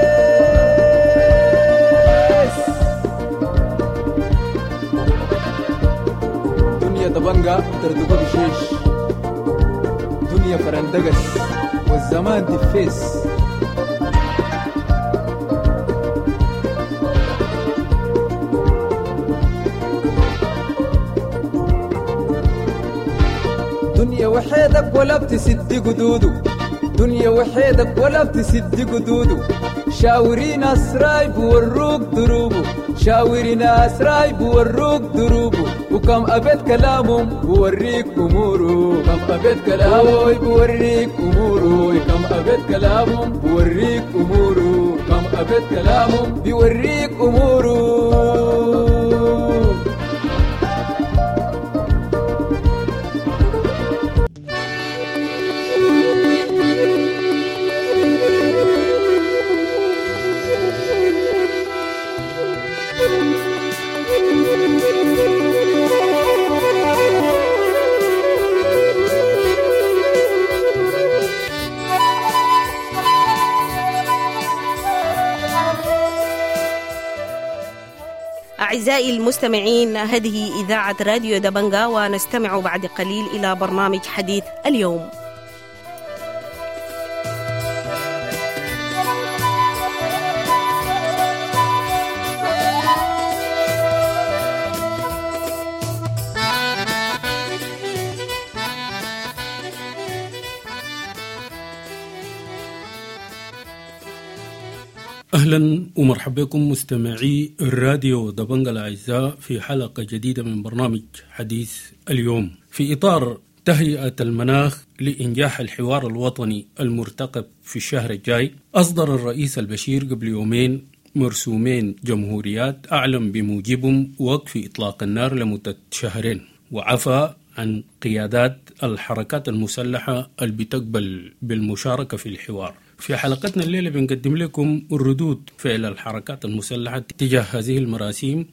دنيا دبنجا تردقوا بشيش، دنيا فرندقس والزمان دفيس. دنيا وحيدك ولا بتسد قدودو، دنيا وحيدك ولا بتسد قدودو، شاوري ناس راي بوروك دروبو، شاوري ناس راي بوروك دروبو، وكم أبد كلامهم بوريك أمورو، كم أبد كلامهم بوريك أمورو، كم أبد كلامهم بوريك أمورو، كم أبد كلامهم بوريك أمورو. أعزائي المستمعين، هذه إذاعة راديو دبنجا، ونستمع بعد قليل إلى برنامج حديث اليوم. أهلا ومرحبا بكم مستمعي الراديو دبنجا الأعزاء في حلقة جديدة من برنامج حديث اليوم. في إطار تهيئة المناخ لإنجاح الحوار الوطني المرتقب في الشهر الجاي، أصدر الرئيس البشير قبل يومين مرسومين جمهوريات أعلن بموجبهم وقف إطلاق النار لمدة شهرين، وعفى عن قيادات الحركات المسلحة اللي بتقبل بالمشاركة في الحوار. في حلقتنا الليلة بنقدم لكم ردود فعل الحركات المسلحة تجاه هذه المراسيم،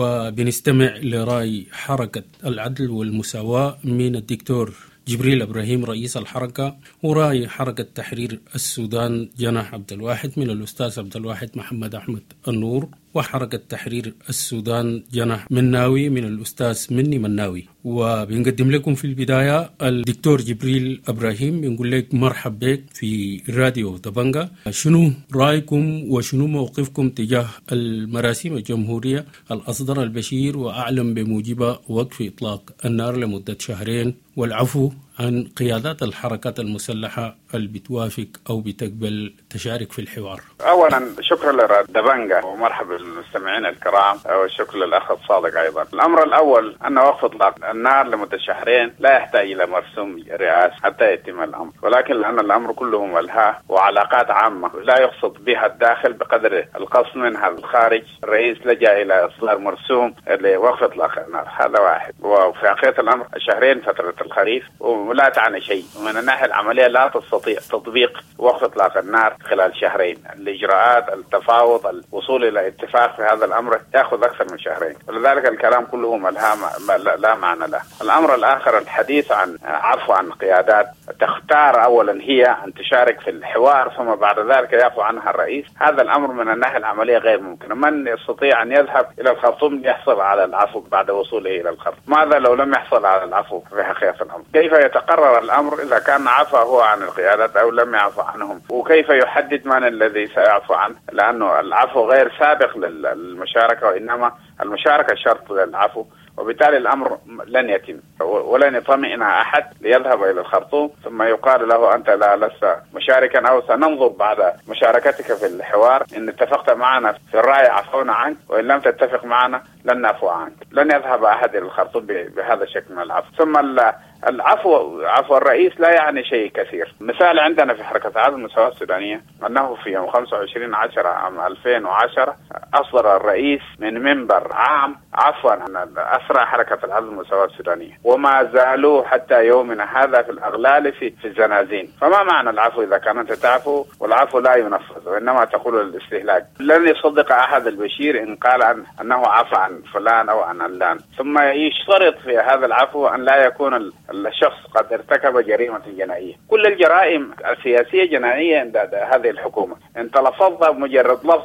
وبنستمع لرأي حركة العدل والمساواة من الدكتور جبريل إبراهيم رئيس الحركة، ورأي حركة تحرير السودان جناح عبد الواحد من الأستاذ عبد الواحد محمد أحمد النور، وحركة تحرير السودان جناح مناوي من الأستاذ مني مناوي. وبنقدم لكم في البداية الدكتور جبريل إبراهيم، بنقول لك مرحب بك في راديو دبنجا. شنو رأيكم وشنو موقفكم تجاه المراسيم الجمهورية الأصدر البشير وأعلن بموجبها وقف إطلاق النار لمدة شهرين والعفو عن قيادات الحركات المسلحة اللي بتوافق أو بتقبل تشارك في الحوار؟ أولا شكرا لدبنجا ومرحبا بالمستمعين الكرام، وشكرا للأخ الصادق أيضا. الأمر الأول أن وقف إطلاق النار لمدة شهرين لا يحتاج إلى مرسوم رئاسي حتى يتم الأمر، ولكن لأن الأمر كله ملهى وعلاقات عامة لا يقصد بها الداخل بقدر القصد منها الخارج، الرئيس لجأ إلى إصدار مرسوم لوقف إطلاق النار. هذا واحد. وفي حقيقة الأمر شهرين فترة الخريف ولا تعني شيء من الناحية العملية، لا تستطيع تطبيق وقف إطلاق النار خلال شهرين. الإجراءات، التفاوض، الوصول إلى اتفاق في هذا الأمر يأخذ أكثر من شهرين، ولذلك الكلام كله ملهى لا معنى له. الأمر الآخر الحديث عن عفو عن قيادات تختار أولا هي أن تشارك في الحوار ثم بعد ذلك يعفو عنها الرئيس، هذا الأمر من الناحية العملية غير ممكن. من يستطيع أن يذهب إلى الخرطوم ليحصل على العفو بعد وصوله إلى الخرطوم؟ ماذا لو لم يحصل على العفو في حقيقة الأمر؟ كيف يتقرر الأمر إذا كان عفى هو عن القيادات أو لم يعفو عنهم؟ وكيف يحدد من الذي سيعفو عنه؟ لأنه العفو غير سابق للمشاركة، وإنما المشاركة شرط للعفو، وبالتالي الأمر لن يتم ولن يطمئن أحد ليذهب إلى الخرطوم ثم يقال له أنت لا لست مشاركا، أو سننظر بعد مشاركتك في الحوار إن اتفقت معنا في الرأي عفونا عنك، وإن لم تتفق معنا لن نعفو عنك. لن يذهب أحد إلى الخرطوم بهذا الشكل من العفو. ثم العفو عفو الرئيس لا يعني شيء كثير. مثال عندنا في حركة عدل المساواة السودانية أنه في يوم خمسة وعشرين عشرة عام ألفين وعشرة أصدر الرئيس من منبر عام عفوا عن أسرى حركة العدل المساواة السودانية، وما زالوا حتى يومنا هذا في الأغلال في في الزنازين. فما معنى العفو إذا كان أنت تعفو والعفو لا ينفذ وإنما تقول الاستهلاك؟ لن يصدق أحد البشير إن قال أن أنه عفى عن فلان أو عن علان. ثم يشترط في هذا العفو أن لا يكون الشخص قد ارتكب جريمة جنائية. كل الجرائم السياسية جنائية عند هذه الحكومة. إن تلفظت بمجرد لفظ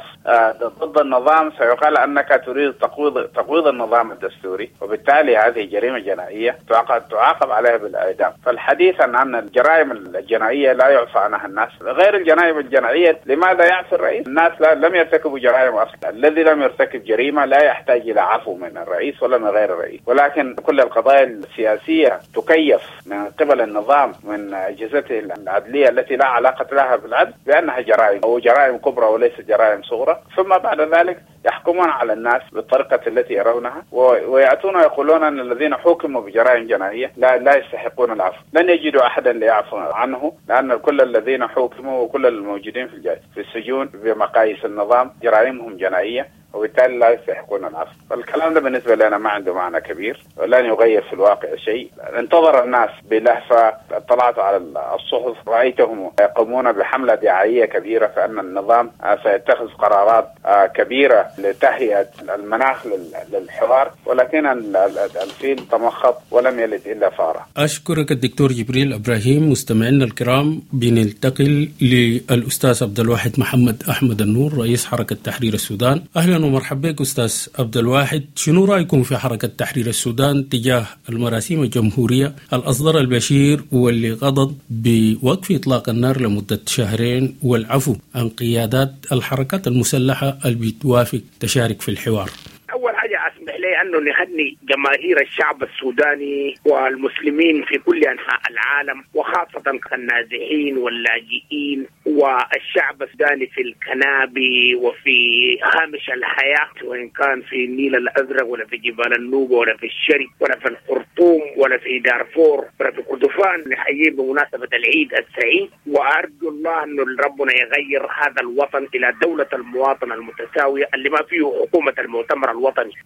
ضد النظام سيقال أنك تريد تقويض تقويض النظام الدستوري، وبالتالي هذه جريمة جنائية تعاقب تعاقب عليها بالإعدام. فالحديث عن أن الجرائم الجنائية لا يعفى عنها الناس، غير الجرائم الجنائية لماذا يعفى الرئيس؟ الناس لم يرتكبوا جرائم أصلا. الذي لم يرتكب جريمة لا يحتاج إلى عفو من الرئيس ولا من غير الرئيس، ولكن كل القضايا السياسية تكيف من قبل النظام من أجهزته العدلية التي لا علاقة لها بالعدل بأنها جرائم أو جرائم كبرى وليس جرائم صغرى، ثم بعد ذلك يحكمون على الناس بالطريقة التي يرونها، ويأتون ويقولون أن الذين حكموا بجرائم جنائية لا لا يستحقون العفو. لن يجدوا أحدا ليعفو عنه، لأن كل الذين حكموا وكل الموجودين في في السجون بمقاييس النظام جرائمهم جنائية، وبالتالي لا يستحقون العفو. فالكلام ده بالنسبة لنا ما عنده معنى كبير ولن يغير في الواقع شيء. انتظر الناس بلهفة، اطلعت على الصحف رأيتهم يقومون بحملة دعائية كبيرة فأن النظام سيتخذ قرارات كبيرة لتهيئة المناخ للحوار، ولكن الفيل تمخط ولم يلد إلا فارة. أشكرك الدكتور جبريل إبراهيم. مستمعينا الكرام، بننتقل للأستاذ عبد الواحد محمد أحمد النور رئيس حركة تحرير السودان. أهلا ومرحبا بك أستاذ عبد الواحد. شنو رأيكم في حركة تحرير السودان تجاه المراسيم الجمهورية الأصدر البشير واللي غضب بوقف إطلاق النار لمدة شهرين والعفو عن قيادات الحركات المسلحة اللي بتوافق تشارك في الحوار؟ أول حاجة أسمح لي أنه نهني جماهير الشعب السوداني والمسلمين في كل أنحاء العالم، وخاصة النازحين واللاجئين والشعب السوداني في الكنابي وفي هامش الحياة، وإن كان في النيل الأزرق ولا في جبال النوبة ولا في الشرق ولا في الخرطوم ولا في دارفور ولا في كردفان. نحييه بمناسبة العيد السعيد، وأرجو الله أنه ربنا يغير هذا الوطن إلى دولة المواطن المتساوية اللي ما فيه حكومة المؤتمر الوطني. فيما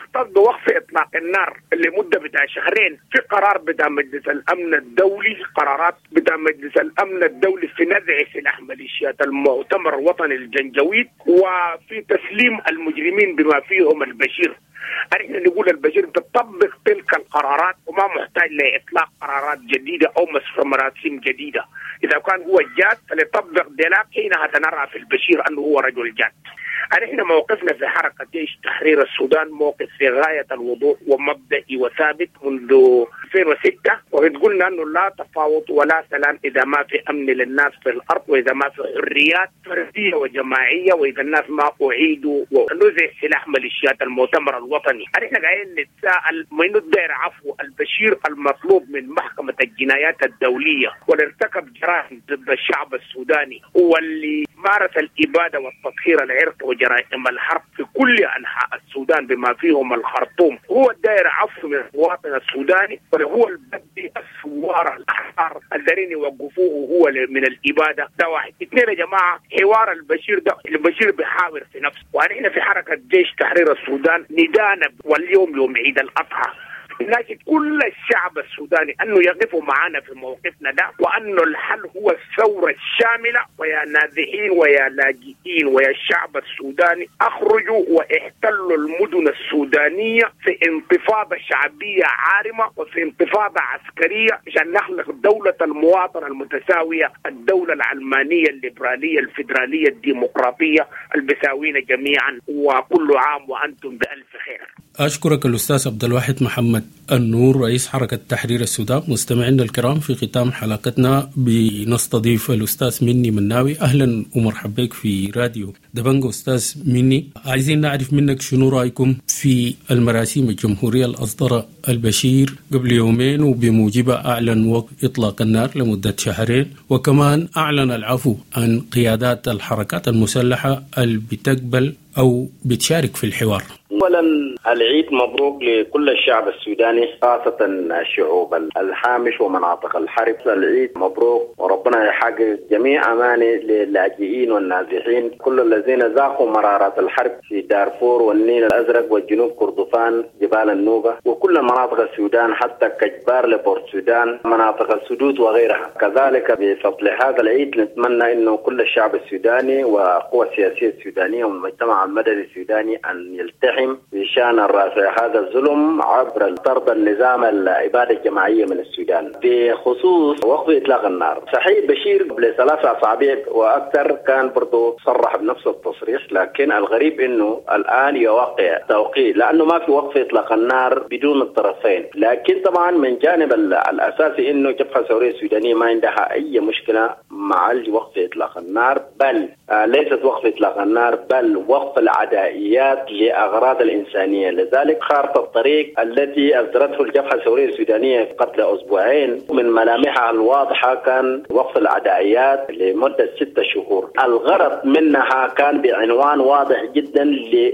يختص بوقف إطلاق النار لمدة بتاع شهرين في قرار بتاع مجلس الأمن الدولي، قرارات بتاع مجلس الأمن الدولي في نزع سلاح ميليشيات المؤتمر الوطني الجنجويد وفي تسليم المجرمين بما فيهم البشير. احنا نقول البشير تطبق تلك القرارات وما محتاج لإطلاق قرارات جديدة أو مراسيم جديدة. إذا كان هو الجاد فليطبق ذلك، حينها سنرى في البشير أنه هو رجل جاد. احنا موقفنا في حركة جيش تحرير السودان موقف في غاية الوضوح ومبدئي وثابت منذ ألفين وستة، وقد قلنا أنه لا تفاوض ولا سلام إذا ما في أمن للناس في الأرض، وإذا ما في حريات فردية وجماعية، وإذا الناس ما أعيدوا ونزع سلاح ميليشيات المؤتمر الوطني. احنا قاعدين نتساءل من الدائر عفو البشير المطلوب من محكمة الجنايات الدولية واللي ارتكب جرائم ضد الشعب السوداني واللي مارس الإبادة والتطهير العرقي وجرائم الحرب في كل أنحاء السودان بما فيهم الخرطوم، هو الدائر عفو من المواطن السوداني وهو البدي الثوار الأحرار الذين يوقفوه هو من الإبادة. ده واحد. اثنين يا جماعة، حوار البشير ده البشير بيحاور في نفسه، ونحن في حركة جيش تحرير السودان ندانا واليوم يوم عيد الأضحى ناشد كل الشعب السوداني أنه يقفوا معنا في موقفنا ده، وأنه الحل هو الثورة الشاملة. ويا نازحين ويا لاجئين ويا الشعب السوداني، أخرجوا واحتلوا المدن السودانية في انتفاضة شعبية عارمة وفي انتفاضة عسكرية عشان نخلق دولة المواطنة المتساوية، الدولة العلمانية الليبرالية الفيدرالية الديمقراطية البساوين جميعا. وكل عام وأنتم بألف خير. أشكرك الأستاذ عبد الواحد محمد النور، رئيس حركة تحرير السودان. مستمعينا الكرام، في ختام حلقتنا بنستضيف الأستاذ مني مناوي. أهلا ومرحبا بك في راديو دبنجا. أستاذ مني، عايزين نعرف منك شنو رأيكم في المراسيم الجمهورية اللي أصدر البشير قبل يومين وبموجبها أعلن وقف إطلاق النار لمدة شهرين، وكمان أعلن العفو عن قيادات الحركات المسلحة اللي بتقبل أو بتشارك في الحوار. أولا العيد مبروك لكل الشعب السوداني، خاصة الشعوب الهامش ومناطق الحرب. العيد مبروك وربنا يحقق جميع أماني للاجئين والنازحين، كل الذين ذاقوا مرارات الحرب في دارفور والنيل الأزرق والجنوب كردفان جبال النوبة وكل مناطق السودان حتى كجبار لبورت السودان مناطق السدود وغيرها. كذلك بفضل هذا العيد نتمنى أنه كل الشعب السوداني والقوى السياسية السودانية والمجتمع المدني السوداني أن يلتحم بشان رافع هذا الظلم عبر طرد النظام الإبادة الجماعية من السودان. بخصوص وقف إطلاق النار، صحيح بشير قبل ثلاثة أسابيع وأكثر كان برضو صرح بنفس التصريح، لكن الغريب إنه الآن يوقع توقيع لأنه ما في وقف إطلاق النار بدون الطرفين. لكن طبعا من جانب الأساسي إنه جبهة الثورية السودانية ما عندها أي مشكلة مع وقف إطلاق النار، بل آه ليست وقف إطلاق النار بل وقف العدائيات لأغراض الإنسانية. لذلك خارطة الطريق التي أصدرته الجبهة الثورية السودانية قبل أسبوعين من ملامحها الواضحة كان وقف العدائيات لمدة ستة شهور. الغرض منها كان بعنوان واضح جدا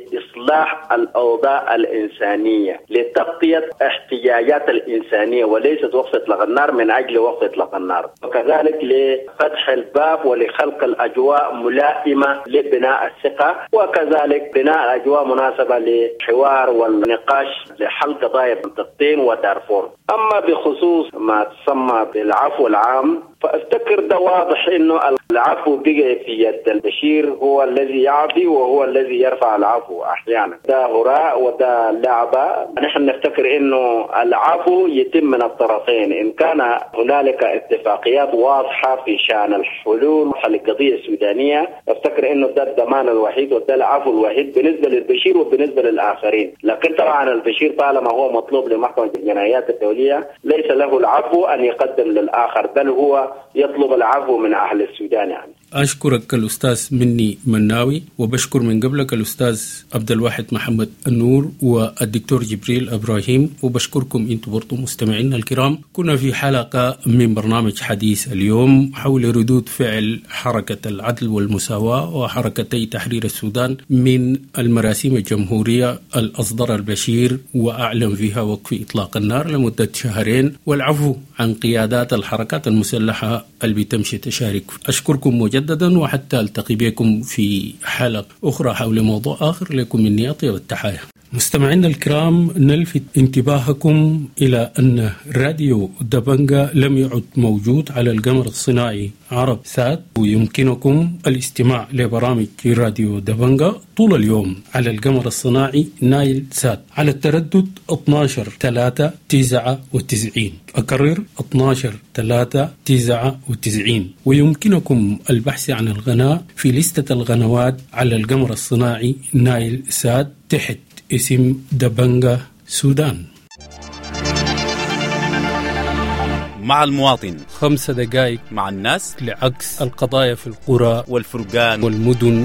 لإصلاح الأوضاع الإنسانية، لتغطية احتياجات الإنسانية، وليست وقف إطلاق النار من أجل وقف إطلاق النار. وكذلك لفتح الباب ولخلق الأجواء ملائمة لبناء الثقة، وكذلك بناء أجواء مناسبة للحوار والنقاش لحل قضايا فلسطين ودارفور. أما بخصوص ما تسمى بالعفو العام، فافتكر ده واضح انه العفو بقى في يد البشير، هو الذي يعفي وهو الذي يرفع العفو احيانا. ده هراء وده لعبه. نحن نفتكر انه العفو يتم من الطرفين ان كان هنالك اتفاقيات واضحه في شان الحلول للقضيه السودانيه. افتكر انه ده الضمان الوحيد وده العفو الوحيد بالنسبه للبشير وبالنسبه للاخرين. لكن طبعا البشير طالما هو مطلوب لمحكمه الجنايات الدوليه ليس له العفو ان يقدم للاخر، بل هو يطلب العفو من أهل السودان. يعني أشكرك الأستاذ مني مناوي، وبشكر من قبلك الأستاذ عبد الواحد محمد النور والدكتور جبريل إبراهيم، وبشكركم أنتم برضو مستمعينا الكرام. كنا في حلقة من برنامج حديث اليوم حول ردود فعل حركة العدل والمساواة وحركتي تحرير السودان من المراسيم الجمهورية الأصدر البشير وأعلن فيها وقف إطلاق النار لمدة شهرين والعفو عن قيادات الحركات المسلحة اللي بتمشي تشارك. أشكركم مجددا، وحتى ألتقي بكم في حلقة أخرى حول موضوع آخر. لكم مني أطيب التحايا. مستمعينا الكرام، نلفت انتباهكم إلى أن راديو دبنجا لم يعد موجود على القمر الصناعي عرب سات، ويمكنكم الاستماع لبرامج راديو دبنجا طول اليوم على القمر الصناعي نايل سات على التردد اثني عشر ثلاثة تسعة وتسعين. أكرر اثني عشر ثلاثة تسعة وتسعين. ويمكنكم البحث عن القناة في لستة القنوات على القمر الصناعي نايل سات تحت اسم دبنجا سودان. مع المواطن خمس دقائق مع الناس لعكس القضايا في القرى والفرقان والمدن.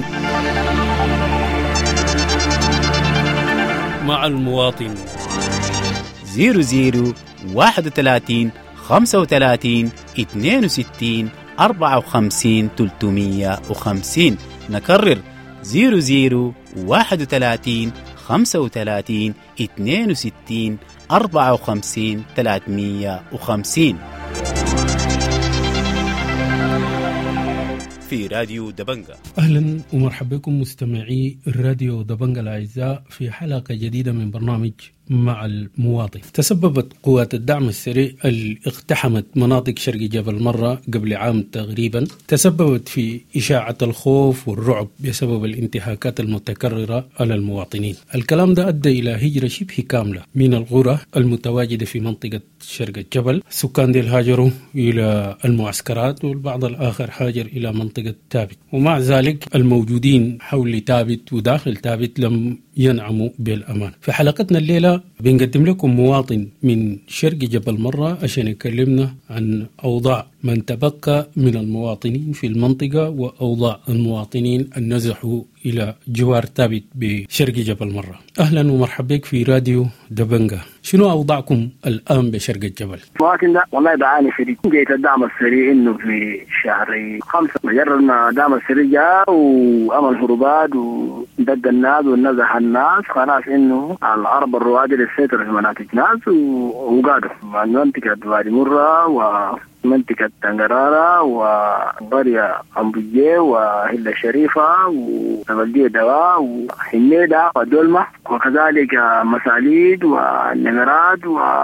مع المواطن زيرو زيرو واحد وثلاثين خمسة وثلاثين اثنين وستين أربعة وخمسين ثلاثمية وخمسين. نكرر زيرو زيرو واحد وثلاثين خمسة وثلاثين اثنين وستين أربعة وخمسين ثلاثمية وخمسين. في راديو دبنجا. أهلا ومرحبا بكم مستمعي الراديو دبنجا الأعزاء في حلقة جديدة من برنامج مع المواطن. تسببت قوات الدعم السريع اللي اقتحمت مناطق شرق جبل مرة قبل عام تقريبا، تسببت في إشاعة الخوف والرعب بسبب الانتهاكات المتكررة على المواطنين. الكلام ده أدى إلى هجرة شبه كاملة من القرى المتواجدة في منطقة شرق الجبل. السكان دي هاجروا إلى المعسكرات، والبعض الآخر هاجر إلى منطقة تابت، ومع ذلك الموجودين حول تابت وداخل تابت لم ينعموا بالأمان. في حلقتنا الليلة بنقدم لكم مواطن من شرق جبل مرة عشان يكلمنا عن أوضاع من تبقى من المواطنين في المنطقة وأوضاع المواطنين النزحوا إلى جوار تابت بشرق جبل مرة. أهلا ومرحبا بك في راديو دبنجا. شنو أوضاعكم الآن بشرق الجبل؟ مواطن ده والله بعاني شديد. جيت الدعم السريع إنه في شهر خمسة مجرد ما دعم السريع جاء وأمل هروبات ودق الناس ونزح الناس، خلاص إنه العرب الروادي للسيطرة في مناطق ناس وقادوا من منطقة وادي مرة ومنطقة تنقرارة وقرية أمبوجيه وهلة شريفة وبلدية دواء وحميدة ودولمة، وكذلك مساليد والنمرات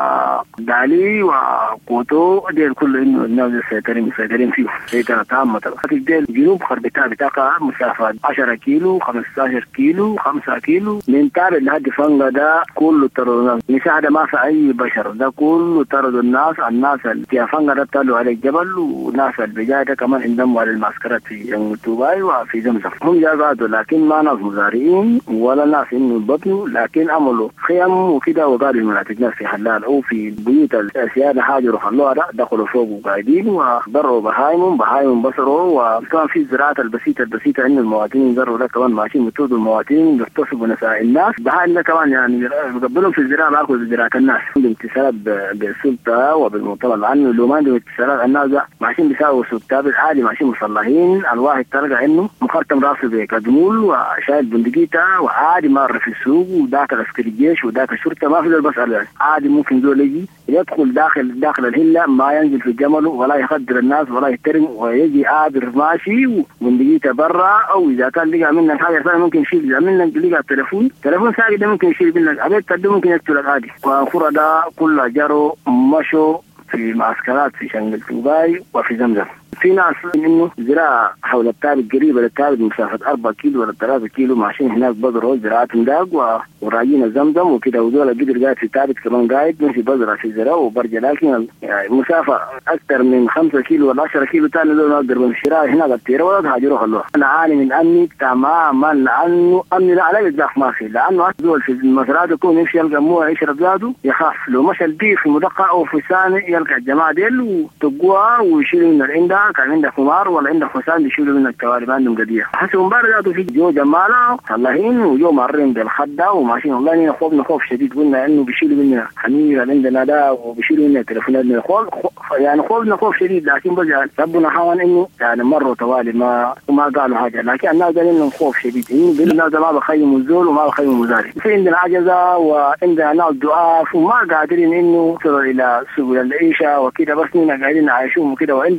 ودالي وقوتو. ديل كله إنه الناس السيطرين مسيطرين فيه سيطرة تامة. ديل جنوب خربتها بتاقى مسافة عشرة كيلو خمسة عشر كيلو خمسة كيلو من تابع لحد فنغا. ده كله طرد الناس، مساعدة ما في أي بشر، ده كله طرد الناس. الناس اللي في فنغا ده طلعوا على الجبل، وناس البجاية ده كمان انضموا على المعسكرات في ينغتوباي وفي زمزم. هم جاءوا لكن ما ناس مزارعين ولا ناس إنه البطن، لكن عملوا خيم وكده وقالوا المناطق ناس في حلال أو في بيوت السيادة هاجروا خلوها ده دخلوا فوق وقاعدين وضروا بهايمهم بهايمهم بصروا. وكان في الزراعة البسيطة البسيطة إن المواطنين ضروا ده كمان ماشيين بتوضوا المواطنين يغتصبوا نساء الناس. بهايم ده كمان يعني يقبلهم في الزراعة بأخذ زراعة الناس. عندهم اتصالات بالسلطة وبالمؤتمر العام، لو ما عندهم اتصالات الناس ده ماشيين بيساووا سلطة عادي، ماشيين مصلحين. الواحد تلقى إنه مخرطم راسه بكدمول وشايل بندقيته وعادي مر في السوق، وذاك العسكري الجيش وذاك الشرطة ما في ذا بسأل عادي. ممكن زول يجي يدخل داخل داخل الهلة ما ينزل في الجمل ولا يخدر الناس ولا يحترم، ويجي عابر ماشي وبندقيته برا. أو إذا كان لقى منك حاجة ثانية ممكن يشيل، إذا منك لقى التليفون تليفون ساعة ده ممكن يشيل منك، أبيت تدو ممكن يقتلك عادي. وأخورة ده كلها جروا مشوا في معسكرات في شنقل توباي وفي زمزم. في ناس إنه زراعة حول التابت قريبة للتابت مسافة أربعة كيلو ولا ثلاثة كيلو ماشيين هناك بذروا زراعة مداق وراجين الزمزم وكده، ودول قدر قاعد في التابت كمان قاعد ماشي بذرة في زراعة وبرجع، لكن يعني مسافة أكثر من خمسة كيلو ولا عشرة كيلو تاني دول ما أقدر بمشيرها هناك التيرة ولا هاجروا خلوها. أنا عاني من أمني تماما، لأنه أمني لا على إطلاق ما في، لأنه دول في المزرعة يكون يمشي يلقى مويه يشرب زاده يخاف، لو مشى البير في مدقة أو في ثاني يلقى الجماعة ديل وتقوى ويشيلوا من العندها. كان عندك خمار ولا عندك حسان بيشيلوا منك توالي عندهم قضية. حسوا مبارك في جو جمالة صلاحين وجو مارين بالخدة وماشيين. والله إننا خوفنا خوف شديد، قلنا إنه بيشيلوا منا حمير عندنا ده وبيشيلوا منا تلفوناتنا. خوف يعني خوفنا خوف شديد، لكن بقى ربنا حاول إنه يعني مروا توالي ما وما قالوا حاجة، لكن الناس قالوا إنهم خوف شديد. إنه بيقولوا الناس ما بخيموا الزول وما بخيموا مزاري. في عندنا عجزة وعندنا ناس ضعاف وما قادرين إنه يصلوا إلى سبل العيشة وكده، بس إننا قاعدين عايشون وكده، وعندهم بقر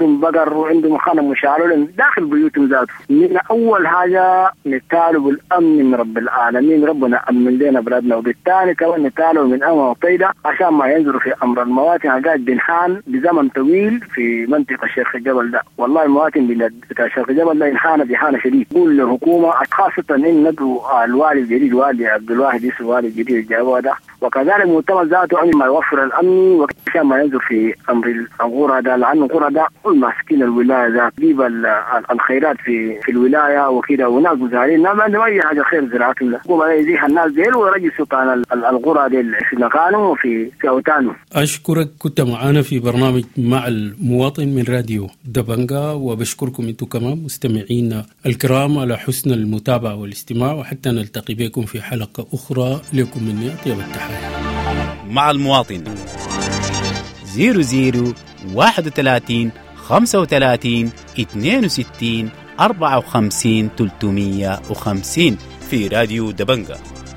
نار وعندهم خانم مشاعر داخل بيوتهم ذاته. من أول حاجة نتالوا بالأمن من رب العالمين، ربنا أمن لنا بلادنا، وبالتالي كمان نتالوا من أمن وطيدة عشان ما ينظروا في أمر المواطن قاعد بنحان بزمن طويل في منطقة شرق الجبل ده. والله المواطن بتاع شرق الجبل ده انحان بحانة شديد. نقول للحكومة خاصة إن ندعو الوالي الجديد والي عبد الواحد يسوع الوالي الجديد الجواب ده، وكذلك المؤتمر ذاته أن ما يوفر الأمن وعشان ما ينظر في أمر القرى ده، لأنه القرى ده كل ماسكين الولاية ذات جيب الخيرات في في الولاية وكده، وناس مزارعين ما عندهم أي حاجة خير زراعتهم، هو يزيح الناس ديل ويرجع سكان القرى ديل في مكانهم وفي في أوطانهم. أشكرك، كنت معنا في برنامج مع المواطن من راديو دبنجا، وبشكركم أنتم كمان مستمعينا الكرام على حسن المتابعة والاستماع، وحتى نلتقي بكم في حلقة أخرى. لكم مني أطيب التحية. مع المواطن زيرو زيرو واحد وثلاثين خمسة وثلاثين اثنين وستين أربعة وخمسين ثلاثمية وخمسين في راديو دبنجا.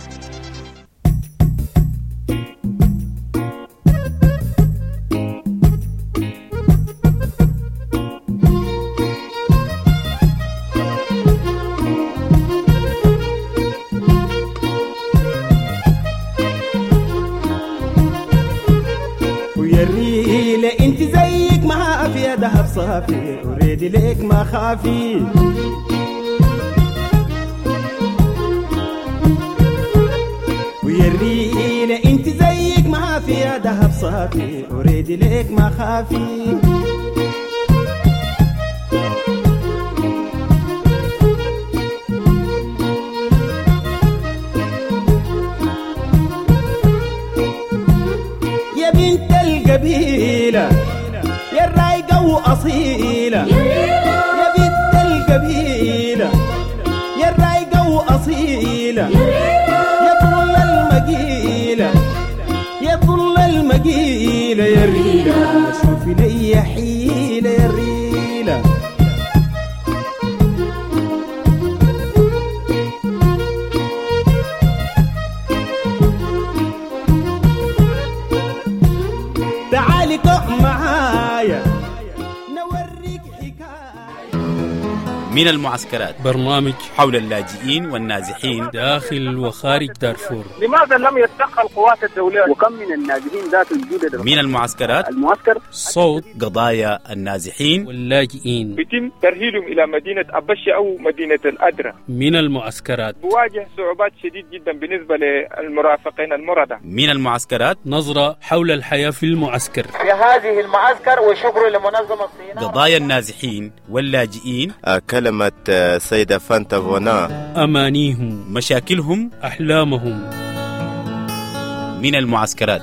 دهب صافي وريدي ليك ما خافي، ويرينا انت زيك ما في يا دهب صافي وريدي ليك ما خافي. يا بنت القبيلة يا الرايقة وأصيلة، يا بنت القبيلة يا الرايقة وأصيلة، يا طل المقيلة يا طل المقيلة يا ريلة، شوفي لي حيلة يا ريلة. تعالي قف معايا نوريك حكاية. من المعسكرات، برنامج حول اللاجئين والنازحين داخل وخارج دارفور. لماذا لم يتدخل القوات الدولية؟ وكم من النازحين ذات الجودة؟ من المعسكرات، المعسكر صوت قضايا النازحين واللاجئين، يتم ترحيلهم إلى مدينة أبشة أو مدينة الأدرة. من المعسكرات، بواجه صعوبات شديد جدا بالنسبة للمرافقين المردة. من المعسكرات، نظرة حول الحياة في المعسكر. في هذه المعسكر وشكر لمنظمة الصيناء. قضايا النازحين واللاجئين، كلمة سيدة فانتا فونا، أمانيهم، مشاكلهم، أحلامهم. من المعسكرات.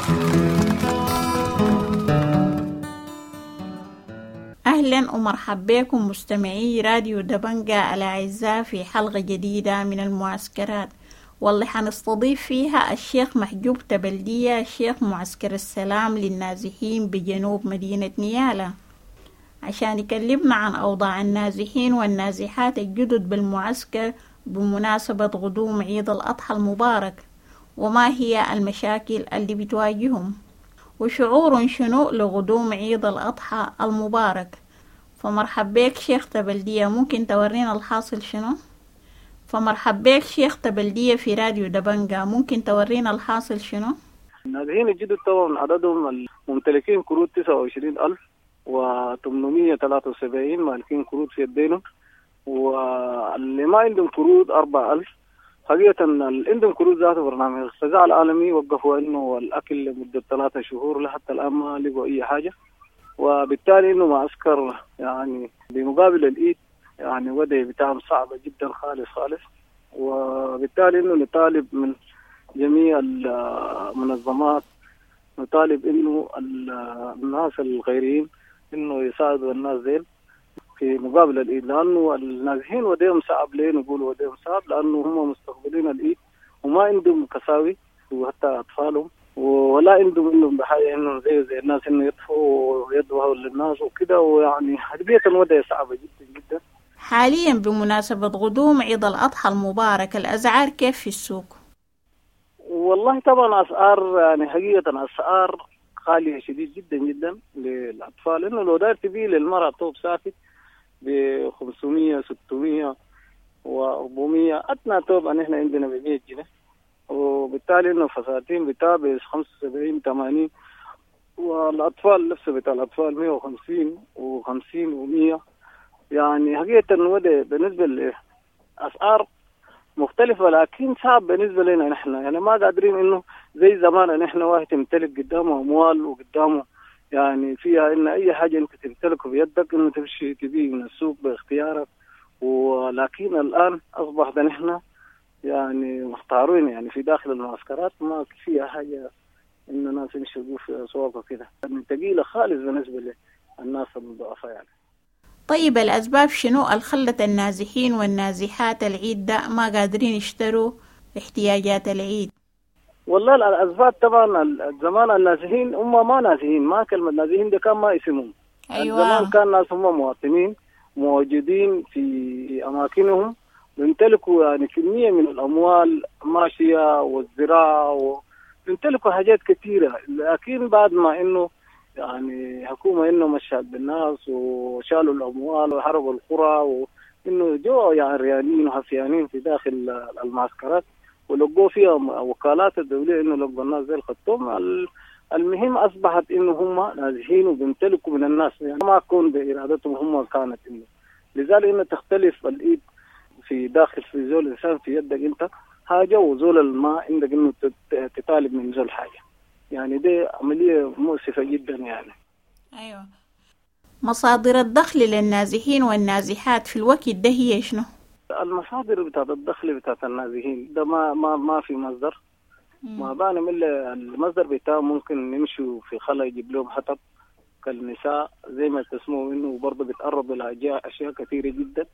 أهلا ومرحبا بكم مستمعي راديو دبنجا الأعزاء في حلقة جديدة من المعسكرات، واللي حنستضيف فيها الشيخ محجوب تبلدية، الشيخ معسكر السلام للنازحين بجنوب مدينة نيالا، عشان يكلمنا عن أوضاع النازحين والنازحات الجدد بالمعسكر بمناسبة غدوم عيد الأضحى المبارك، وما هي المشاكل اللي بتواجههم، وشعور شنو لغدوم عيد الأضحى المبارك. فمرحب بك شيخ تبلدية، ممكن تورينا الحاصل شنو؟ فمرحب بك شيخ تبلدية في راديو دبنجا، ممكن تورينا الحاصل شنو؟ النازحين الجدد طبعا عددهم الممتلكين كروت تسعة وعشرين ألف وثمانمية وثلاثة وسبعين مالكين كروت في يدينهم، واللي ما عندهم كروت أربعة ألف. حقيقة اللي عندهم كروت ذاته برنامج الغذاء العالمي وقفوا إنه الأكل لمدة ثلاثة شهور لحتى الآن ما لقوا أي حاجة، وبالتالي إنه معسكر يعني بمقابل الإيد يعني وضع بتاعهم صعبة جدا خالص خالص، وبالتالي إنه نطالب من جميع المنظمات، نطالب إنه الناس الغيرين إنه يساعدوا الناس ديل في مقابل الإيد، لأنه النازحين وديهم صعب. ليه نقول وديهم صعب؟ لأنه هم مستقبلين الإيد وما عندهم كساوي وحتى أطفالهم، ولا عندهم إنهم بحاجة إنهم زي زي الناس إنه يطفوا ويدوها للناس وكده، ويعني حربية الوضع صعبة جدا جدا. حاليا بمناسبة غدوم عيد الأضحى المبارك الأسعار كيف في السوق؟ والله طبعا أسعار يعني حقيقة أسعار خالية شديد جدا جدا للأطفال. إنه لو دار تبيه للمرأة طوب ساكت ب خمسمية ستمية وأربعمية، أدنى توب أن إحنا عندنا ب مية جنيه، وبالتالي إنه فساتين بتاع ب خمسة وسبعين ثمانين، والأطفال لبس بتاع الأطفال مية وخمسين وخمسين ومية. يعني حقيقة وده بالنسبة لأسعار مختلفة، لكن صعب بالنسبة لنا نحن، يعني ما قادرين إنه زي زمان نحن واحد تمتلك قدامه أموال وقدامه يعني فيها إن أي حاجة أنت تمتلكه بيدك إنه تمشي تبيه من السوق باختيارك. ولكن الآن أصبح نحن يعني محتارين يعني في داخل المعسكرات، ما فيها حاجة إنه الناس يمشوا في أسواق وكده، يعني ثقيلة خالص بالنسبة للناس الضعفاء يعني. طيب الأسباب شنو اللي خلت النازحين والنازحات العيد ده ما قادرين يشتروا احتياجات العيد؟ والله الأسباب طبعا زمان النازحين هم ما نازحين، ما كلمة نازحين ده كان ما اسمهم. أيوة. زمان كان ناس هم مواطنين موجودين في أماكنهم، بيمتلكوا يعني كمية من الأموال ماشية والزراعة، وبيمتلكوا حاجات كثيرة. لكن بعد ما إنه يعني حكومة إنه مشت بالناس وشالوا الأموال وحرقوا القرى، وإنه جو يعني ريانين وحفيانين في داخل المعسكرات، ولقوا فيها وكالات الدولية إنه لقوا الناس زي الخطوم. المهم أصبحت إنه هم نازحين وبيمتلكوا من الناس، يعني ما يكون بإرادتهم هم كانت إنه. لذلك إنه تختلف الإيد في داخل في زول الإنسان في يدك أنت حاجة، وزول الماء عندك إنه تطالب من زول حاجة. يعني دي عملية مؤسفة جدا يعني. أيوة. مصادر الدخل للنازحين والنازحات في الوقت ده هي شنو؟ المصادر بتاعت الدخل بتاعت النازحين ده ما ما ما في مصدر. مم. ما بانم إلا المصدر بتاعه ممكن يمشوا في خلا يجيب لهم حطب كالنساء زي ما تسمعوا، إنه برضه بيتقرب إلى أشياء كثيرة جدا،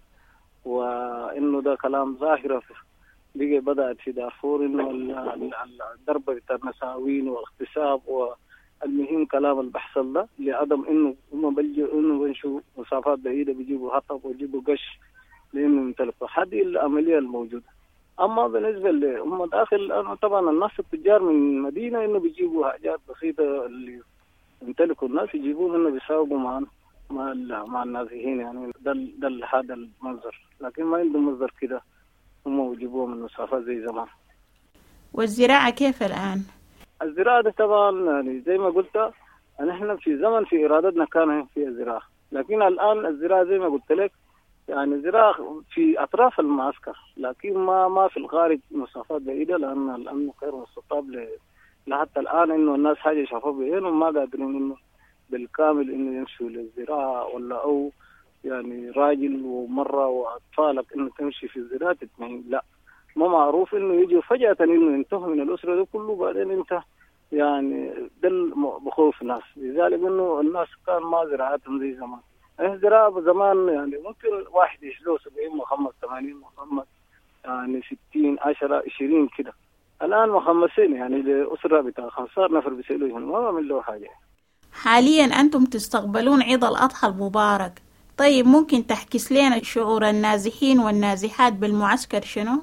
وإنه ده كلام ظاهرة بقى بدأت في دارفور، إنه الضرب بتاع النساوين والاغتصاب، والمهم كلام اللي بيحصل ده لعدم إنه هم بيجوا إنه بيمشوا مسافات بعيدة بيجيبوا حطب ويجيبوا قش لأنه يمتلكوا. هذه العملية الموجودة. أما بالنسبة لهم داخل أنا طبعا الناس التجار من مدينة إنه بيجيبوا حاجات بسيطة اللي يمتلكوا الناس يجيبوه إنه بيساوقوا مع مع مع النازحين، يعني ده ده هذا المنظر، لكن ما عندهم مصدر كده هم يجيبوه من مسافات زي زمان. والزراعة كيف الآن؟ الزراعة ده طبعا يعني زي ما قلت نحن في زمن في إرادتنا كان في الزراعة، لكن الآن الزراعة زي ما قلت لك يعني زراعة في أطراف المعسكر، لكن ما ما في الخارج مسافات بعيدة، لأن الأمن غير مستطاب لحتى الآن إنه الناس حاجة شافوه بعينهم، ما قادرين إنه بالكامل إنه يمشوا للزراعة، ولا أو يعني راجل ومرة وأطفالك إنه تمشي في الزراعة تتمين، لا ما معروف إنه يجي فجأة إنه ينتهوا من الأسرة ده كله، بعدين أنت يعني ده بخوف الناس. لذلك إنه الناس كان ما زراعتهم زي زمان. الزراعة زمان يعني ممكن واحد يشلو سبعين مخمس ثمانين مخمس يعني ستين عشرة عشرين كده. الآن مخمسين يعني الأسرة بتاع خمسة نفر بيسألوهم ما بعمل له حاجة. حاليا أنتم تستقبلون عيد الأضحى المبارك، طيب ممكن تحكي لنا شعور النازحين والنازحات بالمعسكر شنو؟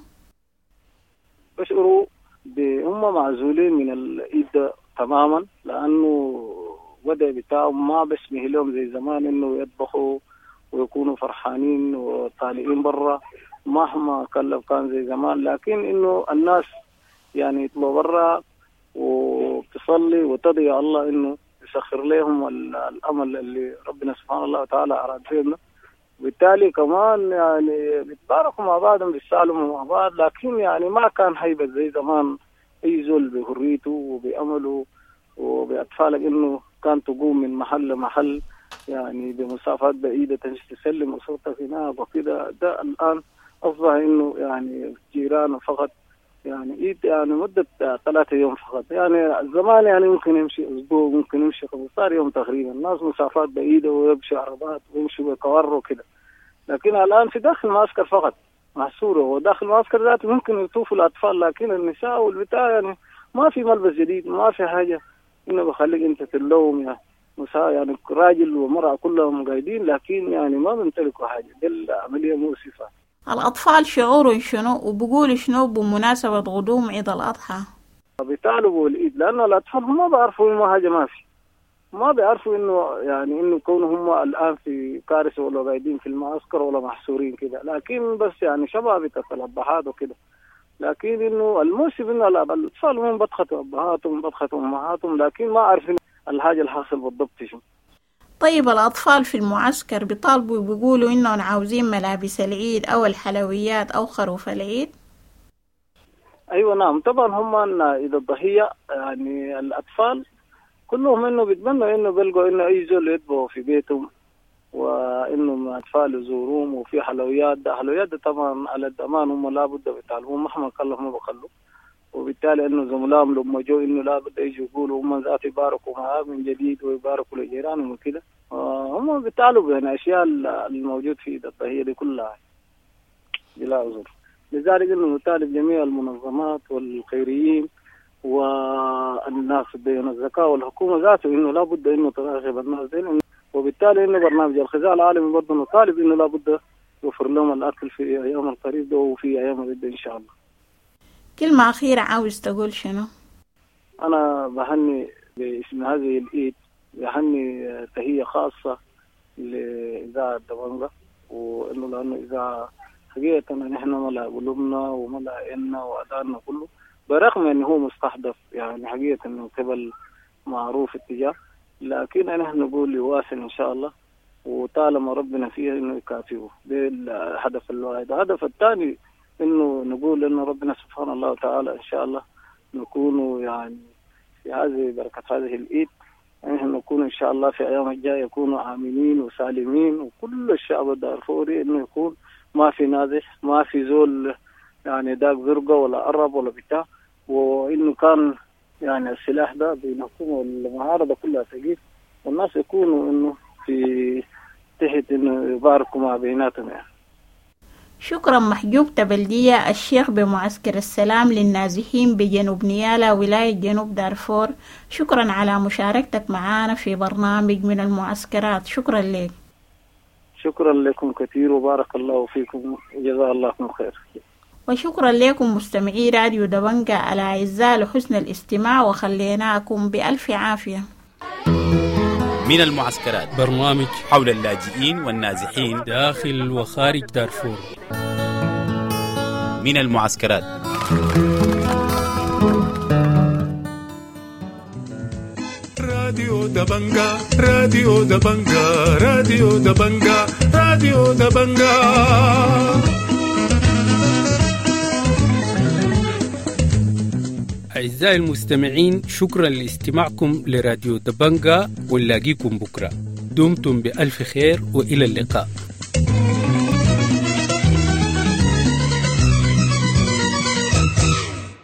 بشعروا هم معزولين من العيد تماما، لأنه وده بتاعهم ما بسمه لهم زي زمان إنه يطبخوا ويكونوا فرحانين وطالعين برا مهما كلف كان زي زمان، لكن إنه الناس يعني يطلعوا برا وتصلي وتدعي الله إنه يسخر لهم الأمل اللي ربنا سبحانه الله وتعالى أراد فيهم. بالتالي كمان يعني بيتباركوا مع بعضهم بيسالموا مع بعض، لكن يعني ما كان هيبة زي زمان أي زول بحريته وبأمله وبأطفالك إنه كان تقوم من محل لمحل يعني بمسافات بعيدة تسلم أسرتك هناك وكده. ده الآن أصبح إنه يعني جيران فقط يعني يعني مدة ثلاثة يوم فقط. يعني زمان يعني ممكن يمشي أسبوع ممكن يمشي خمسة يوم تقريبا، الناس مسافات بعيدة ويمشي عربات ويمشي بكوار وكده. لكن الآن في داخل معسكر فقط محصورة، وداخل معسكر ذاته ممكن يطوفوا الأطفال، لكن النساء والبتاع يعني ما في ملبس جديد، ما في حاجة إنه بخليك أنت تلوم يا مساء يعني راجل ومرأة كلهم قايدين، لكن يعني ما بيمتلكوا حاجة. دي العملية مؤسفة. الأطفال شعورهم شنو وبقول شنو بمناسبة غدوم عيد الأضحى؟ بيطالبوا العيد لأنه الأطفال هم ما بيعرفوا ما حاجة ما في، ما بيعرفوا إنه يعني إنه كونهم هم الآن في كارثة ولا قاعدين في المعسكر ولا محصورين كده، لكن بس يعني شباب تتلبحات وكده. لكن إنه الموسم إنه الأطفال هم بطخوا أبهاتهم بطخوا أمهاتهم، لكن ما عارفين الحاجة الحاصل بالضبط شو. طيب الأطفال في المعسكر بيطالبوا بيقولوا إنهم عاوزين ملابس العيد أو الحلويات أو خروف العيد؟ أيوة نعم طبعا هم إذا الضحية يعني الأطفال كلهم إنه بيتمنوا إنه بيلقوا إنه أي زول يطبخوا في بيتهم، وإنه أطفال يزوروهم وفي حلويات. ده حلويات ده طبعا على الضمان هم لابد بيتعلموا مهما كلهم ما بخلوا، وبالتالي إنه زملائهم لما جو إنه لابد يجوا يقولوا هم ذات يباركوا معاه من جديد ويباركوا لجيرانهم وكده. هم بيتعلموا يعني أشياء الموجود في الضحية دي كلها بلا عذر. لذلك إنه نطالب جميع المنظمات والخيريين والناس بين الزكاة والحكومة ذاته إنه لابد إنه تراقب الناس دي، وبالتالي إنه برنامج الغذاء العالمي برضه نطالب إنه لابد يوفر لهم الأكل في أيام القريب ده وفي أيام الجاية إن شاء الله. كلمة أخيرة عاوز تقول شنو؟ أنا بهني باسم هذه العيد بهني تهية خاصة لإذاعة دبنجة، وإنه لأنه إذا حقيقة نحن ملا قلوبنا وملا عيننا وأدائنا كله، برغم أنه هو مستحدث يعني حقيقة من قبل معروف اتجاه، لكن نحن نقول لواصل إن شاء الله، وطالما ربنا فيه إنه يكافئه. ده الهدف الواحد. الهدف الثاني إنه نقول إنه ربنا سبحانه الله وتعالى إن شاء الله نكون يعني في هذه بركة هذه العيد، نحن نكون إن شاء الله في أيام الجاية يكونوا آمنين وسالمين، وكل الشعب الدارفوري إنه يكون ما في نازح ما في زول يعني داق زرقة ولا قرب ولا بتاع، وإنه كان يعني السلاح ده بينهم والمعارضة كلها تقيف، والناس يكونوا إنه في تحت إنه يباركوا مع بيناتهم يعني. شكرا محجوب تبلدية الشيخ بمعسكر السلام للنازحين بجنوب نيالا ولاية جنوب دارفور، شكرا على مشاركتك معنا في برنامج من المعسكرات. شكرا لك. شكرا لكم كثير وبارك الله فيكم وجزا الله خير. وشكرا لكم مستمعي راديو دبنجة الأعزاء لحسن الاستماع، وخليناكم بألف عافية. من المعسكرات برنامج حول اللاجئين والنازحين داخل وخارج دارفور. من المعسكرات راديو دبنجة راديو دبنجة راديو دبنجة راديو دبنجة. أعزائي المستمعين، شكرا لاستماعكم لراديو دبنجة، ونلاقيكم بكرة. دمتم بألف خير وإلى اللقاء.